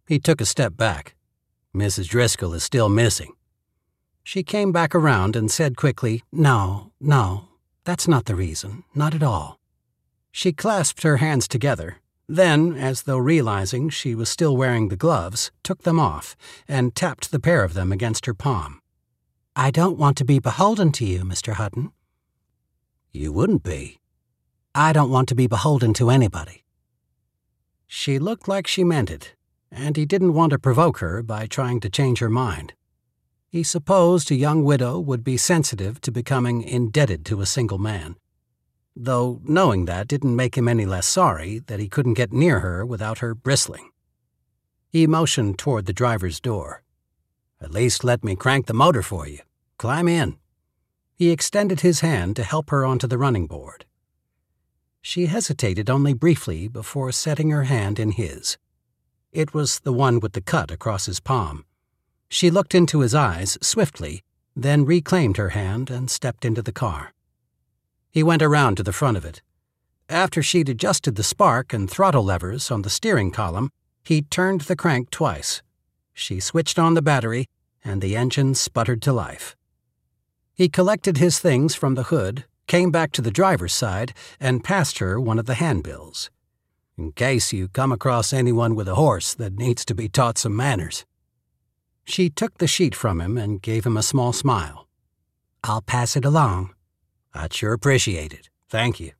He took a step back. Mrs. Driscoll is still missing. She came back around and said quickly, No, that's not the reason, not at all. She clasped her hands together, then, as though realizing she was still wearing the gloves, took them off and tapped the pair of them against her palm. I don't want to be beholden to you, Mr. Hutton. You wouldn't be. I don't want to be beholden to anybody. She looked like she meant it, and he didn't want to provoke her by trying to change her mind. He supposed a young widow would be sensitive to becoming indebted to a single man, though knowing that didn't make him any less sorry that he couldn't get near her without her bristling. He motioned toward the driver's door. At least let me crank the motor for you. Climb in. He extended his hand to help her onto the running board. She hesitated only briefly before setting her hand in his. It was the one with the cut across his palm. She looked into his eyes swiftly, then reclaimed her hand and stepped into the car. He went around to the front of it. After she'd adjusted the spark and throttle levers on the steering column, he turned the crank twice. She switched on the battery, and the engine sputtered to life. He collected his things from the hood, came back to the driver's side, and passed her one of the handbills. In case you come across anyone with a horse that needs to be taught some manners. She took the sheet from him and gave him a small smile. I'll pass it along. I'd sure appreciate it. Thank you.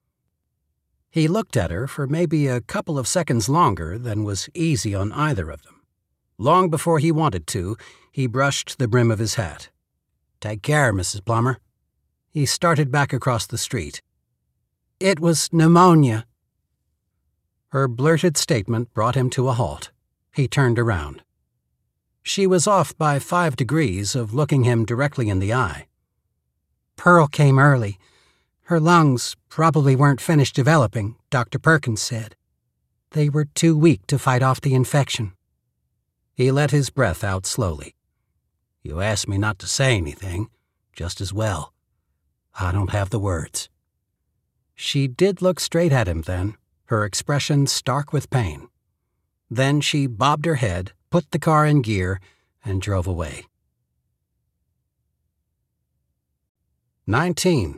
He looked at her for maybe a couple of seconds longer than was easy on either of them. Long before he wanted to, he brushed the brim of his hat. Take care, Mrs. Plummer. He started back across the street. It was pneumonia. Her blurted statement brought him to a halt. He turned around. She was off by 5 degrees of looking him directly in the eye. Pearl came early. Her lungs probably weren't finished developing, Dr. Perkins said. They were too weak to fight off the infection. He let his breath out slowly. You asked me not to say anything, just as well. I don't have the words. She did look straight at him then, her expression stark with pain. Then she bobbed her head, put the car in gear, and drove away. 19.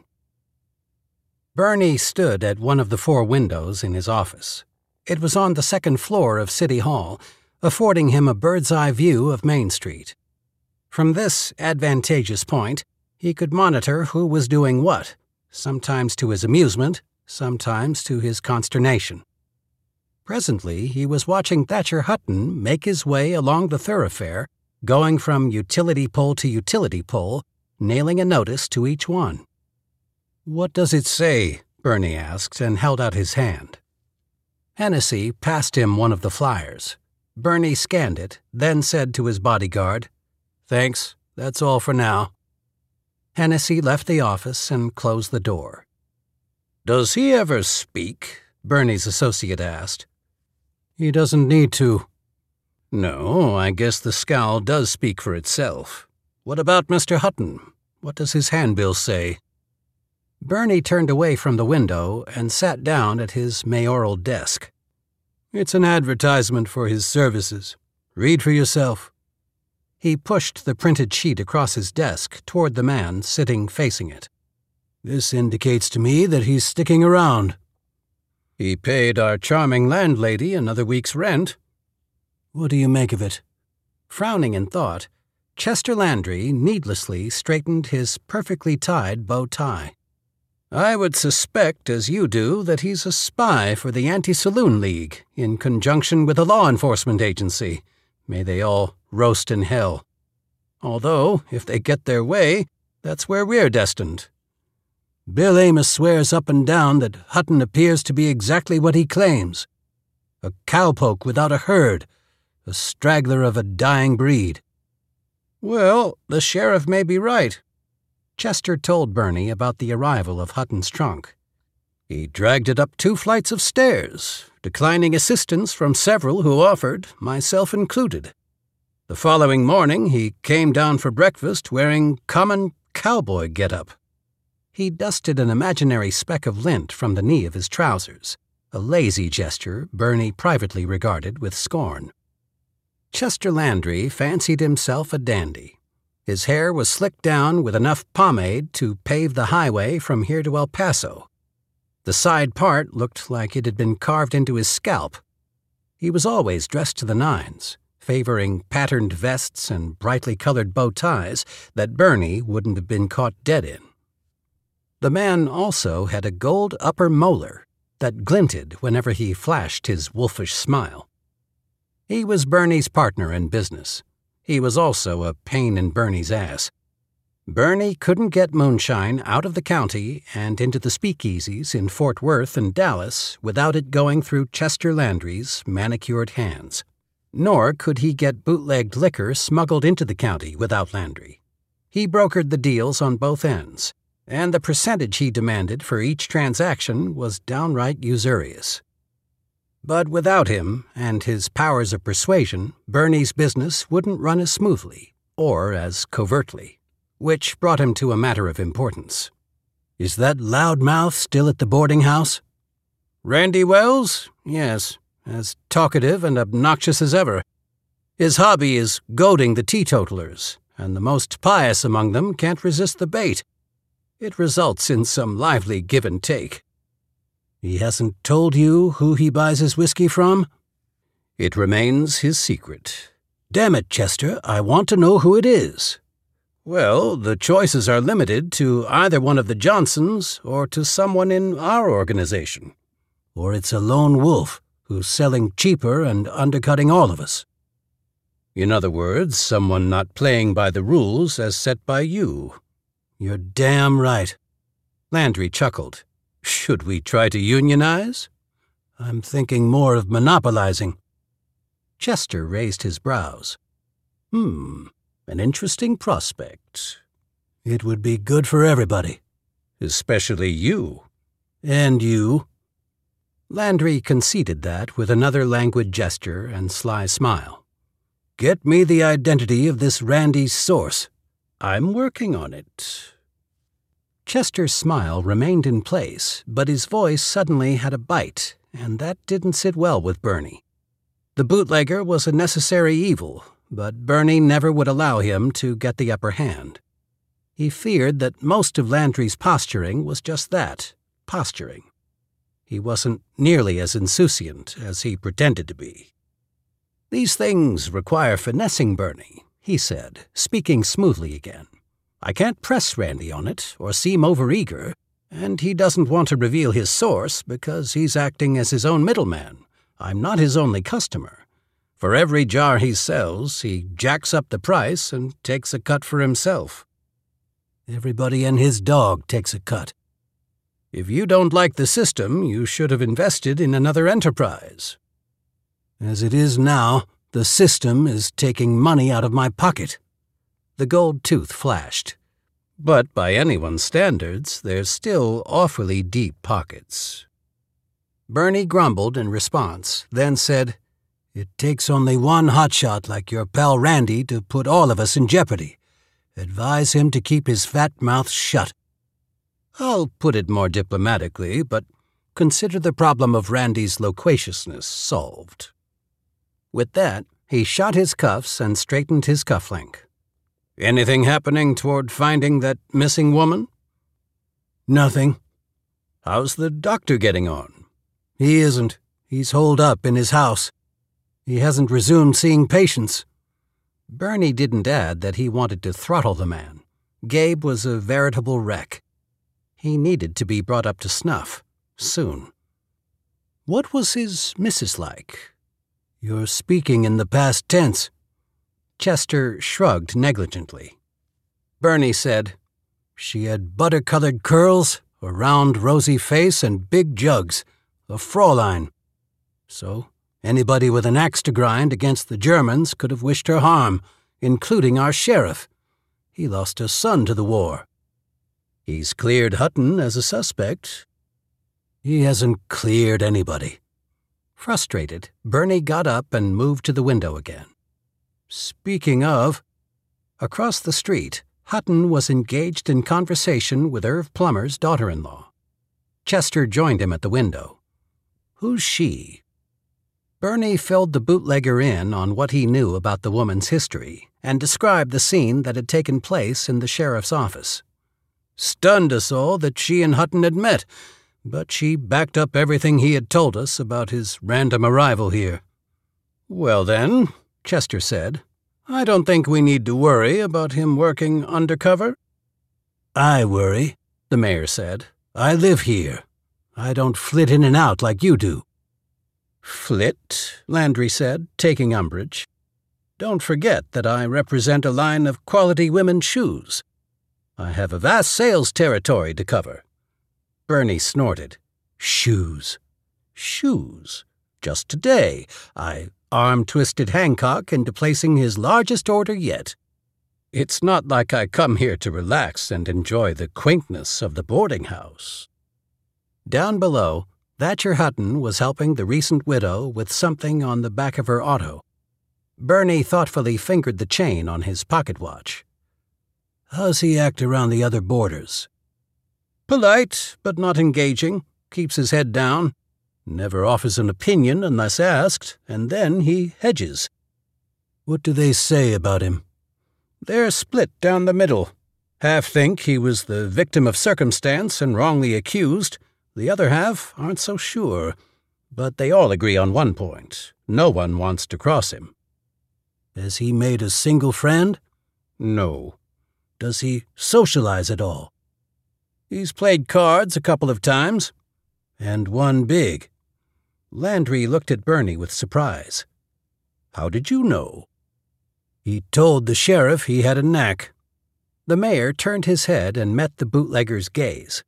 Bernie stood at one of the 4 windows in his office. It was on the 2nd floor of City Hall, affording him a bird's-eye view of Main Street. From this advantageous point, he could monitor who was doing what, sometimes to his amusement, sometimes to his consternation. Presently, he was watching Thatcher Hutton make his way along the thoroughfare, going from utility pole to utility pole, nailing a notice to each one. What does it say? Bernie asked and held out his hand. Hennessy passed him one of the flyers. Bernie scanned it, then said to his bodyguard, Thanks, that's all for now. Hennessy left the office and closed the door. Does he ever speak? Bernie's associate asked. He doesn't need to. No, I guess the scowl does speak for itself. What about Mr. Hutton? What does his handbill say? Bernie turned away from the window and sat down at his mayoral desk. It's an advertisement for his services. Read for yourself. He pushed the printed sheet across his desk toward the man sitting facing it. This indicates to me that he's sticking around. He paid our charming landlady another week's rent. What do you make of it? Frowning in thought, Chester Landry needlessly straightened his perfectly tied bow tie. I would suspect, as you do, that he's a spy for the Anti-Saloon League, in conjunction with a law enforcement agency. May they all roast in hell. Although, if they get their way, that's where we're destined. Bill Amos swears up and down that Hutton appears to be exactly what he claims. A cowpoke without a herd, a straggler of a dying breed. Well, the sheriff may be right. Chester told Bernie about the arrival of Hutton's trunk. He dragged it up 2 flights of stairs, declining assistance from several who offered, myself included. The following morning, he came down for breakfast wearing common cowboy get-up. He dusted an imaginary speck of lint from the knee of his trousers, a lazy gesture Bernie privately regarded with scorn. Chester Landry fancied himself a dandy. His hair was slicked down with enough pomade to pave the highway from here to El Paso. The side part looked like it had been carved into his scalp. He was always dressed to the nines, favoring patterned vests and brightly colored bow ties that Bernie wouldn't have been caught dead in. The man also had a gold upper molar that glinted whenever he flashed his wolfish smile. He was Bernie's partner in business. He was also a pain in Bernie's ass. Bernie couldn't get moonshine out of the county and into the speakeasies in Fort Worth and Dallas without it going through Chester Landry's manicured hands. Nor could he get bootlegged liquor smuggled into the county without Landry. He brokered the deals on both ends, and the percentage he demanded for each transaction was downright usurious. But without him and his powers of persuasion, Bernie's business wouldn't run as smoothly, or as covertly, which brought him to a matter of importance. "Is that loudmouth still at the boarding house?" "Randy Wells? Yes, as talkative and obnoxious as ever. His hobby is goading the teetotalers, and the most pious among them can't resist the bait. It results in some lively give and take." "He hasn't told you who he buys his whiskey from?" "It remains his secret." "Damn it, Chester, I want to know who it is." "Well, the choices are limited to either one of the Johnsons or to someone in our organization." "Or it's a lone wolf who's selling cheaper and undercutting all of us." "In other words, someone not playing by the rules as set by you." "You're damn right." Landry chuckled. "Should we try to unionize?" "I'm thinking more of monopolizing." Chester raised his brows. An interesting prospect." "It would be good for everybody." "Especially you." "And you." Landry conceded that with another languid gesture and sly smile. "Get me the identity of this Randy's source." "I'm working on it." Chester's smile remained in place, but his voice suddenly had a bite, and that didn't sit well with Bernie. The bootlegger was a necessary evil, but Bernie never would allow him to get the upper hand. He feared that most of Landry's posturing was just that, posturing. He wasn't nearly as insouciant as he pretended to be. "These things require finessing, Bernie," he said, speaking smoothly again. "I can't press Randy on it or seem overeager, and he doesn't want to reveal his source because he's acting as his own middleman. I'm not his only customer. For every jar he sells, he jacks up the price and takes a cut for himself." "Everybody and his dog takes a cut." "If you don't like the system, you should have invested in another enterprise." "As it is now, the system is taking money out of my pocket." The gold tooth flashed. "But by anyone's standards, there's still awfully deep pockets." Bernie grumbled in response, then said, "It takes only one hotshot like your pal Randy to put all of us in jeopardy. Advise him to keep his fat mouth shut." "I'll put it more diplomatically, but consider the problem of Randy's loquaciousness solved." With that, he shot his cuffs and straightened his cufflink. "Anything happening toward finding that missing woman?" "Nothing." "How's the doctor getting on?" "He isn't. He's holed up in his house. He hasn't resumed seeing patients." Bernie didn't add that he wanted to throttle the man. Gabe was a veritable wreck. He needed to be brought up to snuff, soon. "What was his missus like?" "You're speaking in the past tense." Chester shrugged negligently. Bernie said, "She had butter-colored curls, a round rosy face, and big jugs. A Fraulein. So anybody with an axe to grind against the Germans could have wished her harm, including our sheriff. He lost his son to the war." "He's cleared Hutton as a suspect." "He hasn't cleared anybody." Frustrated, Bernie got up and moved to the window again. "Speaking of..." Across the street, Hutton was engaged in conversation with Irv Plummer's daughter-in-law. Chester joined him at the window. "Who's she?" Bernie filled the bootlegger in on what he knew about the woman's history and described the scene that had taken place in the sheriff's office. Stunned us all that she and Hutton had met, but she backed up everything he had told us about his random arrival here. Well then, Chester said, I don't think we need to worry about him working undercover. I worry, the mayor said. I live here. I don't flit in and out like you do. Flit, Landry said, taking umbrage. Don't forget that I represent a line of quality women's shoes. I have a vast sales territory to cover. Bernie snorted. Shoes. Shoes. Just today, I arm-twisted Hancock into placing his largest order yet. It's not like I come here to relax and enjoy the quaintness of the boarding house. Down below, Thatcher Hutton was helping the recent widow with something on the back of her auto. Bernie thoughtfully fingered the chain on his pocket watch. How's he act around the other boarders? Polite, but not engaging. Keeps his head down. Never offers an opinion unless asked, and then he hedges. What do they say about him? They're split down the middle. Half think he was the victim of circumstance and wrongly accused. The other half aren't so sure. But they all agree on one point. No one wants to cross him. Has he made a single friend? No. Does he socialize at all? He's played cards a couple of times. And won big. Landry looked at Bernie with surprise. How did you know? He told the sheriff he had a knack. The mayor turned his head and met the bootlegger's gaze.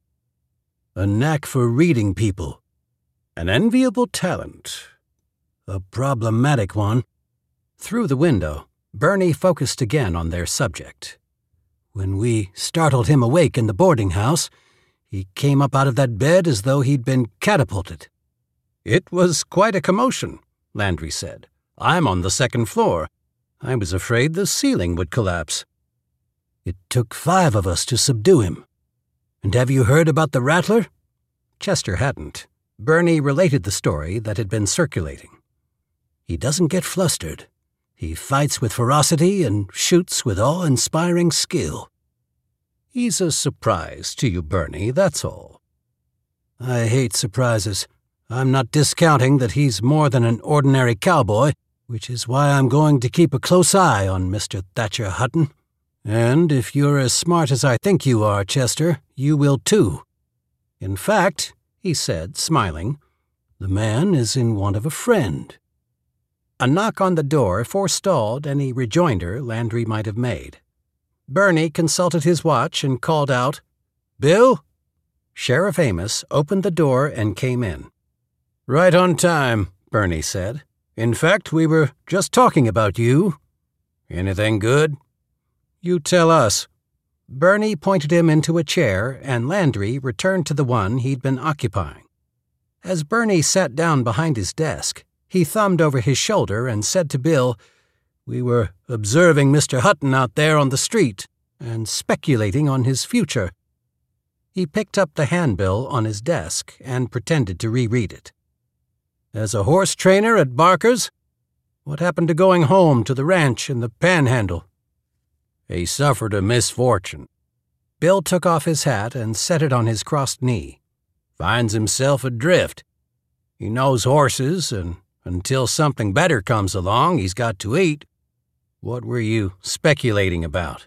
A knack for reading people. An enviable talent. A problematic one. Through the window, Bernie focused again on their subject. When we startled him awake in the boarding house, he came up out of that bed as though he'd been catapulted. It was quite a commotion, Landry said. I'm on the second floor. I was afraid the ceiling would collapse. It took 5 of us to subdue him. And have you heard about the Rattler? Chester hadn't. Bernie related the story that had been circulating. He doesn't get flustered. He fights with ferocity and shoots with awe-inspiring skill. He's a surprise to you, Bernie, that's all. I hate surprises. I'm not discounting that he's more than an ordinary cowboy, which is why I'm going to keep a close eye on Mr. Thatcher Hutton. And if you're as smart as I think you are, Chester, you will too. In fact, he said, smiling, the man is in want of a friend. A knock on the door forestalled any rejoinder Landry might have made. Bernie consulted his watch and called out, Bill? Sheriff Amos opened the door and came in. Right on time, Bernie said. In fact, we were just talking about you. Anything good? You tell us. Bernie pointed him into a chair, and Landry returned to the one he'd been occupying. As Bernie sat down behind his desk, he thumbed over his shoulder and said to Bill, We were observing Mr. Hutton out there on the street and speculating on his future. He picked up the handbill on his desk and pretended to reread it. As a horse trainer at Barker's? What happened to going home to the ranch in the Panhandle? He suffered a misfortune. Bill took off his hat and set it on his crossed knee. Finds himself adrift. He knows horses, and until something better comes along, he's got to eat. What were you speculating about?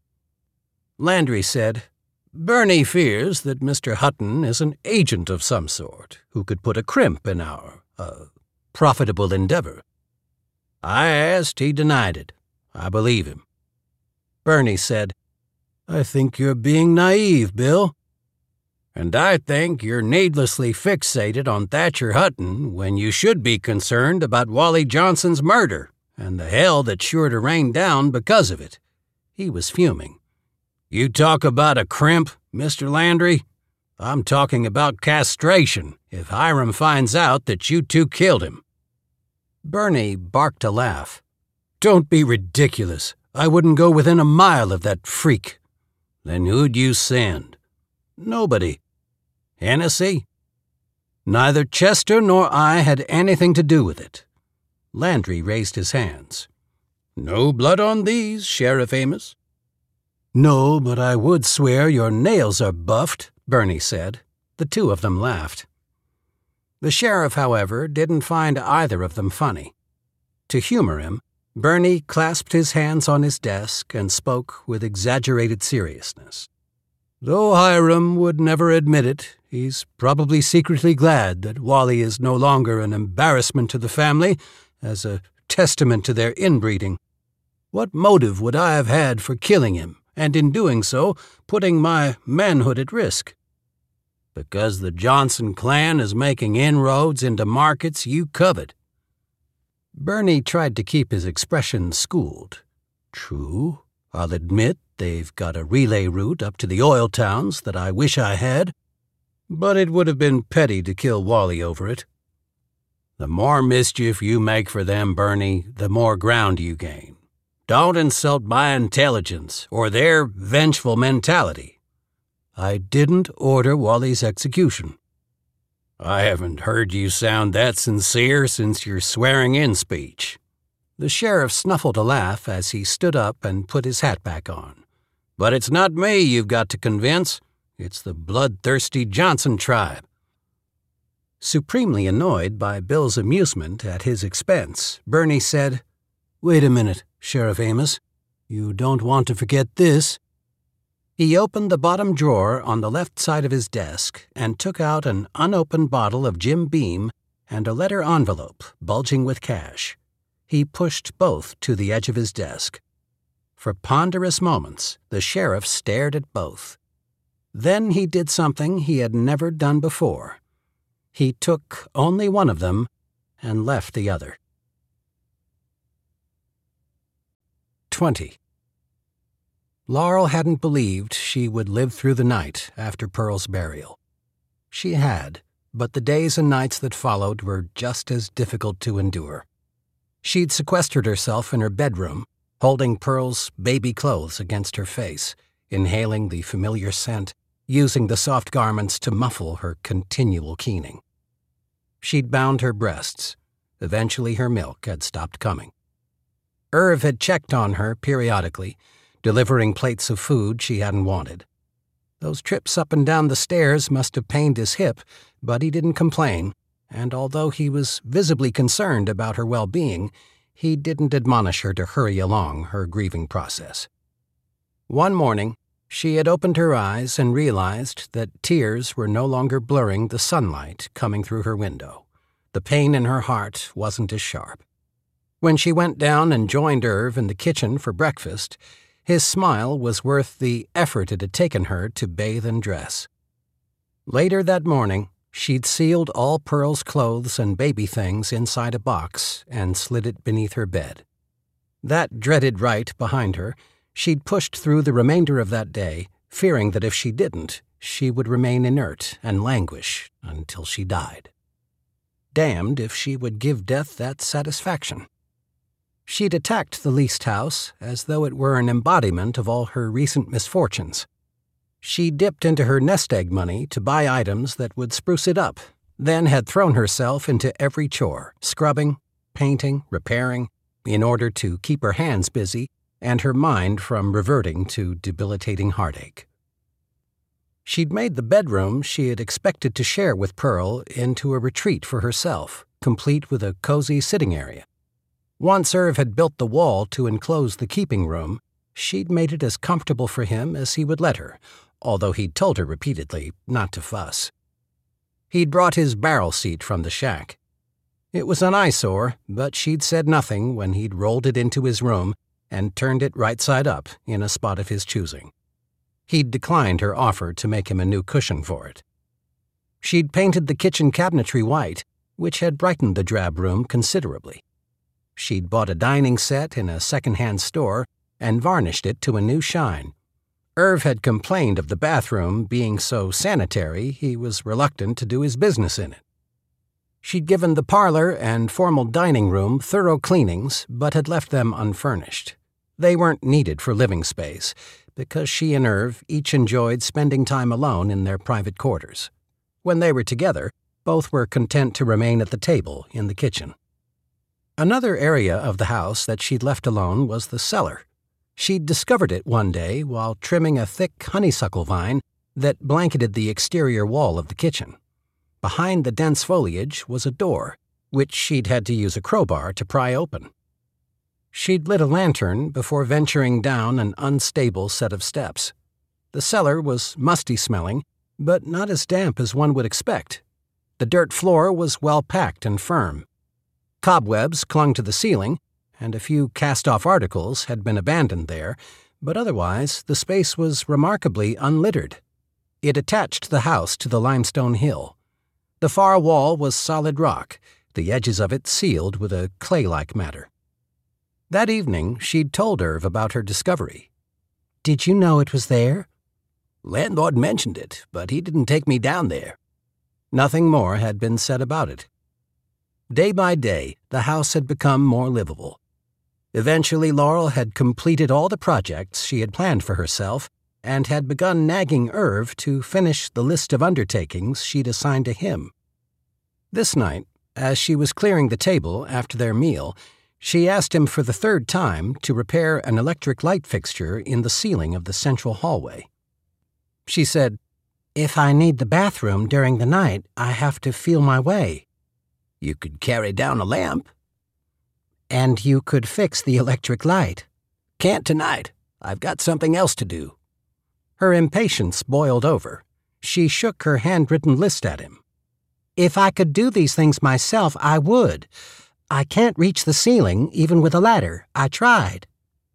Landry said, Bernie fears that Mr. Hutton is an agent of some sort who could put a crimp in our, profitable endeavor. I asked, he denied it. I believe him. Bernie said, I think you're being naive, Bill. And I think you're needlessly fixated on Thatcher Hutton when you should be concerned about Wally Johnson's murder and the hell that's sure to rain down because of it. He was fuming. You talk about a crimp, Mr. Landry? I'm talking about castration if Hiram finds out that you two killed him. Bernie barked a laugh. Don't be ridiculous. I wouldn't go within a mile of that freak. Then who'd you send? Nobody. Hennessy? Neither Chester nor I had anything to do with it. Landry raised his hands. "No blood on these, Sheriff Amos." "No, but I would swear your nails are buffed," Bernie said. The two of them laughed. The sheriff, however, didn't find either of them funny. To humor him, Bernie clasped his hands on his desk and spoke with exaggerated seriousness. "Though Hiram would never admit it, he's probably secretly glad that Wally is no longer an embarrassment to the family, as a testament to their inbreeding. What motive would I have had for killing him, and in doing so, putting my manhood at risk? Because the Johnson clan is making inroads into markets you covet." Bernie tried to keep his expression schooled. "True, I'll admit they've got a relay route up to the oil towns that I wish I had, but it would have been petty to kill Wally over it. The more mischief you make for them, Bernie, the more ground you gain. Don't insult my intelligence or their vengeful mentality. I didn't order Wally's execution." "I haven't heard you sound that sincere since your swearing-in speech." The sheriff snuffled a laugh as he stood up and put his hat back on. "But it's not me you've got to convince. It's the bloodthirsty Johnson tribe." Supremely annoyed by Bill's amusement at his expense, Bernie said, "Wait a minute, Sheriff Amos. You don't want to forget this." He opened the bottom drawer on the left side of his desk and took out an unopened bottle of Jim Beam and a letter envelope bulging with cash. He pushed both to the edge of his desk. For ponderous moments, the sheriff stared at both. Then he did something he had never done before. He took only one of them and left the other. 20. Laurel hadn't believed she would live through the night after Pearl's burial. She had, but the days and nights that followed were just as difficult to endure. She'd sequestered herself in her bedroom, holding Pearl's baby clothes against her face, inhaling the familiar scent, using the soft garments to muffle her continual keening. She'd bound her breasts. Eventually her milk had stopped coming. Irv had checked on her periodically, delivering plates of food she hadn't wanted. Those trips up and down the stairs must have pained his hip, but he didn't complain, and although he was visibly concerned about her well-being, he didn't admonish her to hurry along her grieving process. One morning, she had opened her eyes and realized that tears were no longer blurring the sunlight coming through her window. The pain in her heart wasn't as sharp. When she went down and joined Irv in the kitchen for breakfast, his smile was worth the effort it had taken her to bathe and dress. Later that morning, she'd sealed all Pearl's clothes and baby things inside a box and slid it beneath her bed. That dreaded rite behind her, she'd pushed through the remainder of that day, fearing that if she didn't, she would remain inert and languish until she died. Damned if she would give death that satisfaction. She'd attacked the leased house as though it were an embodiment of all her recent misfortunes. She dipped into her nest egg money to buy items that would spruce it up, then had thrown herself into every chore, scrubbing, painting, repairing, in order to keep her hands busy and her mind from reverting to debilitating heartache. She'd made the bedroom she had expected to share with Pearl into a retreat for herself, complete with a cozy sitting area. Once Irv had built the wall to enclose the keeping room, she'd made it as comfortable for him as he would let her, although he'd told her repeatedly not to fuss. He'd brought his barrel seat from the shack. It was an eyesore, but she'd said nothing when he'd rolled it into his room and turned it right side up in a spot of his choosing. He'd declined her offer to make him a new cushion for it. She'd painted the kitchen cabinetry white, which had brightened the drab room considerably. She'd bought a dining set in a second-hand store and varnished it to a new shine. Irv had complained of the bathroom being so sanitary he was reluctant to do his business in it. She'd given the parlor and formal dining room thorough cleanings, but had left them unfurnished. They weren't needed for living space, because she and Irv each enjoyed spending time alone in their private quarters. When they were together, both were content to remain at the table in the kitchen. Another area of the house that she'd left alone was the cellar. She'd discovered it one day while trimming a thick honeysuckle vine that blanketed the exterior wall of the kitchen. Behind the dense foliage was a door, which she'd had to use a crowbar to pry open. She'd lit a lantern before venturing down an unstable set of steps. The cellar was musty-smelling, but not as damp as one would expect. The dirt floor was well-packed and firm. Cobwebs clung to the ceiling, and a few cast-off articles had been abandoned there, but otherwise the space was remarkably unlittered. It attached the house to the limestone hill. The far wall was solid rock, the edges of it sealed with a clay-like matter. That evening, she'd told Irv about her discovery. "Did you know it was there?" "Landlord mentioned it, but he didn't take me down there." Nothing more had been said about it. Day by day, the house had become more livable. Eventually, Laurel had completed all the projects she had planned for herself and had begun nagging Irv to finish the list of undertakings she'd assigned to him. This night, as she was clearing the table after their meal, she asked him for the third time to repair an electric light fixture in the ceiling of the central hallway. She said, "If I need the bathroom during the night, I have to feel my way." "You could carry down a lamp." "And you could fix the electric light." "Can't tonight. I've got something else to do." Her impatience boiled over. She shook her handwritten list at him. "If I could do these things myself, I would. I can't reach the ceiling, even with a ladder. I tried."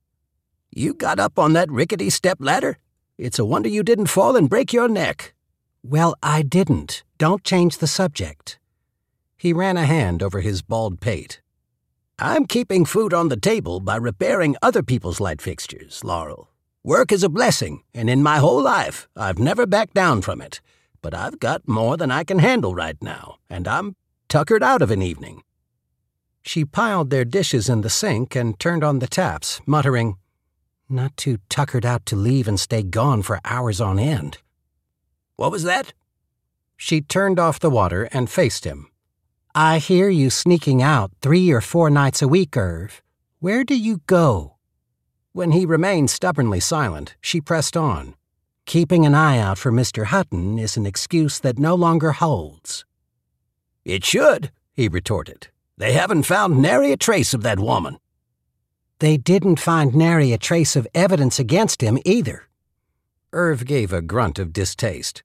"You got up on that rickety step ladder? It's a wonder you didn't fall and break your neck." "Well, I didn't. Don't change the subject." He ran a hand over his bald pate. "I'm keeping food on the table by repairing other people's light fixtures, Laurel. Work is a blessing, and in my whole life, I've never backed down from it. But I've got more than I can handle right now, and I'm tuckered out of an evening." She piled their dishes in the sink and turned on the taps, muttering, "Not too tuckered out to leave and stay gone for hours on end." "What was that?" She turned off the water and faced him. "I hear you sneaking out 3 or 4 nights a week, Irv. Where do you go?" When he remained stubbornly silent, she pressed on. "Keeping an eye out for Mr. Hutton is an excuse that no longer holds." "It should," he retorted. "They haven't found nary a trace of that woman." "They didn't find nary a trace of evidence against him either." Irv gave a grunt of distaste.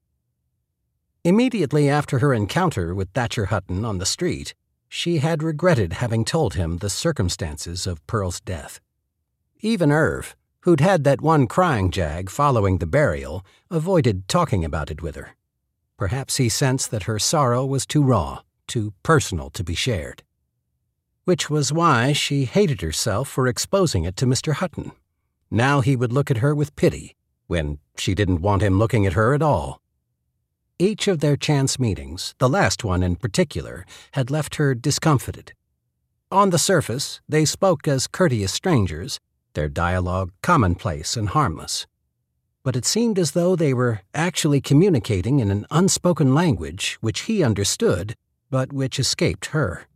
Immediately after her encounter with Thatcher Hutton on the street, she had regretted having told him the circumstances of Pearl's death. Even Irv, who'd had that one crying jag following the burial, avoided talking about it with her. Perhaps he sensed that her sorrow was too raw, too personal to be shared. Which was why she hated herself for exposing it to Mr. Hutton. Now he would look at her with pity, when she didn't want him looking at her at all. Each of their chance meetings, the last one in particular, had left her discomfited. On the surface, they spoke as courteous strangers, their dialogue commonplace and harmless. But it seemed as though they were actually communicating in an unspoken language which he understood, but which escaped her.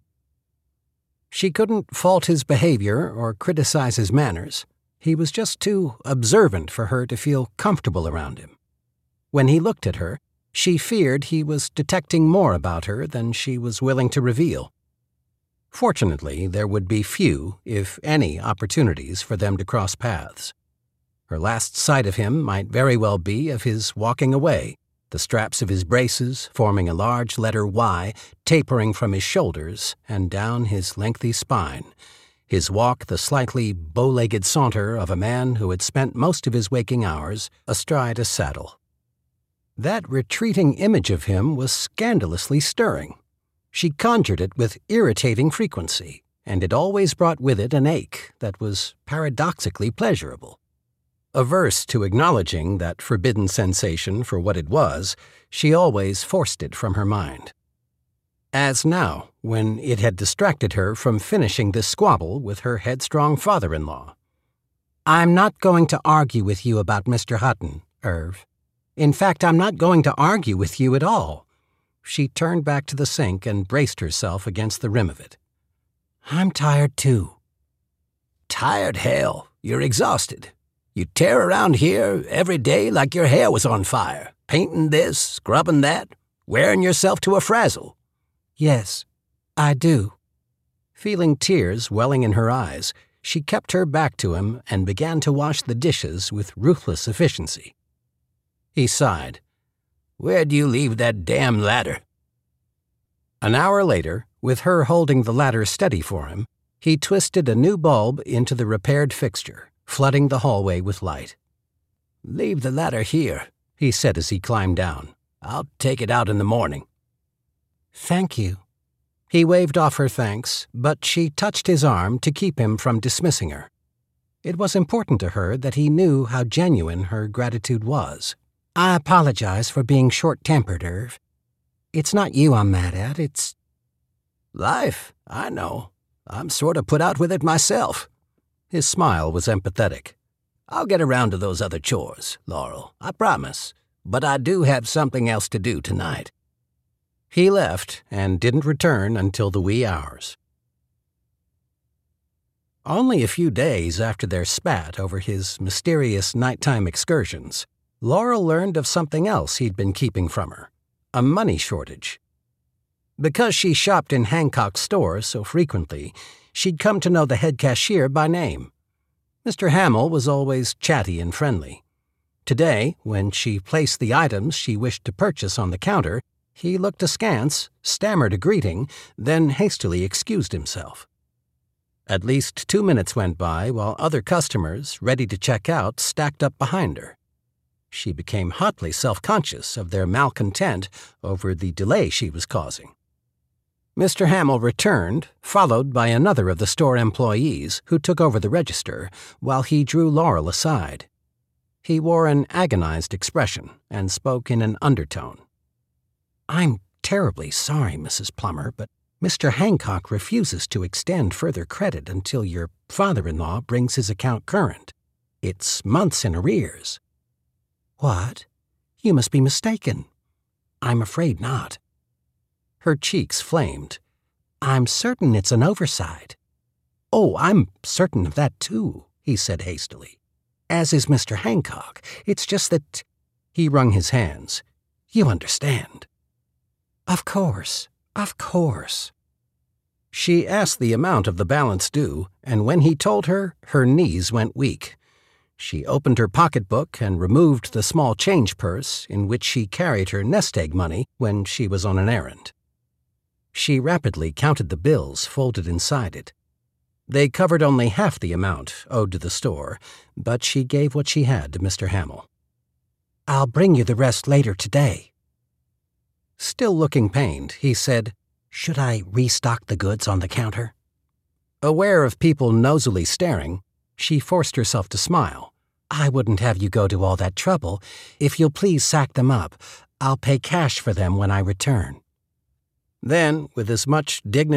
She couldn't fault his behavior or criticize his manners. He was just too observant for her to feel comfortable around him. When he looked at her, she feared he was detecting more about her than she was willing to reveal. Fortunately, there would be few, if any, opportunities for them to cross paths. Her last sight of him might very well be of his walking away, the straps of his braces forming a large letter Y tapering from his shoulders and down his lengthy spine, his walk the slightly bow-legged saunter of a man who had spent most of his waking hours astride a saddle. That retreating image of him was scandalously stirring. She conjured it with irritating frequency, and it always brought with it an ache that was paradoxically pleasurable. Averse to acknowledging that forbidden sensation for what it was, she always forced it from her mind. As now, when it had distracted her from finishing this squabble with her headstrong father-in-law. "I'm not going to argue with you about Mr. Hutton, Irv. In fact, I'm not going to argue with you at all." She turned back to the sink and braced herself against the rim of it. I'm tired too. Tired, hell. You're exhausted. You tear around here every day like your hair was on fire, painting this, scrubbing that, wearing yourself to a frazzle. Yes, I do. Feeling tears welling in her eyes, she kept her back to him and began to wash the dishes with ruthless efficiency. He sighed. Where'd you leave that damn ladder? An hour later, with her holding the ladder steady for him, he twisted a new bulb into the repaired fixture, flooding the hallway with light. Leave the ladder here, he said as he climbed down. I'll take it out in the morning. Thank you. He waved off her thanks, but she touched his arm to keep him from dismissing her. It was important to her that he knew how genuine her gratitude was. I apologize for being short-tempered, Irv. It's not you I'm mad at, it's... Life, I know. I'm sort of put out with it myself. His smile was empathetic. I'll get around to those other chores, Laurel, I promise. But I do have something else to do tonight. He left and didn't return until the wee hours. Only a few days after their spat over his mysterious nighttime excursions, Laurel learned of something else he'd been keeping from her, a money shortage. Because she shopped in Hancock's store so frequently, she'd come to know the head cashier by name. Mr. Hamill was always chatty and friendly. Today, when she placed the items she wished to purchase on the counter, he looked askance, stammered a greeting, then hastily excused himself. At least 2 minutes went by while other customers, ready to check out, stacked up behind her. She became hotly self-conscious of their malcontent over the delay she was causing. Mr. Hamill returned, followed by another of the store employees who took over the register, while he drew Laurel aside. He wore an agonized expression and spoke in an undertone. I'm terribly sorry, Mrs. Plummer, but Mr. Hancock refuses to extend further credit until your father-in-law brings his account current. It's months in arrears. What? You must be mistaken. I'm afraid not. Her cheeks flamed. I'm certain it's an oversight. Oh, I'm certain of that too, he said hastily. As is Mr. Hancock. It's just that... He wrung his hands. You understand. Of course. She asked the amount of the balance due, and when he told her, her knees went weak. She opened her pocketbook and removed the small change purse in which she carried her nest egg money when she was on an errand. She rapidly counted the bills folded inside it. They covered only half the amount owed to the store, but she gave what she had to Mr. Hamill. I'll bring you the rest later today. Still looking pained, he said, Should I restock the goods on the counter? Aware of people nosily staring, she forced herself to smile. I wouldn't have you go to all that trouble. If you'll please sack them up, I'll pay cash for them when I return. Then, with as much dignity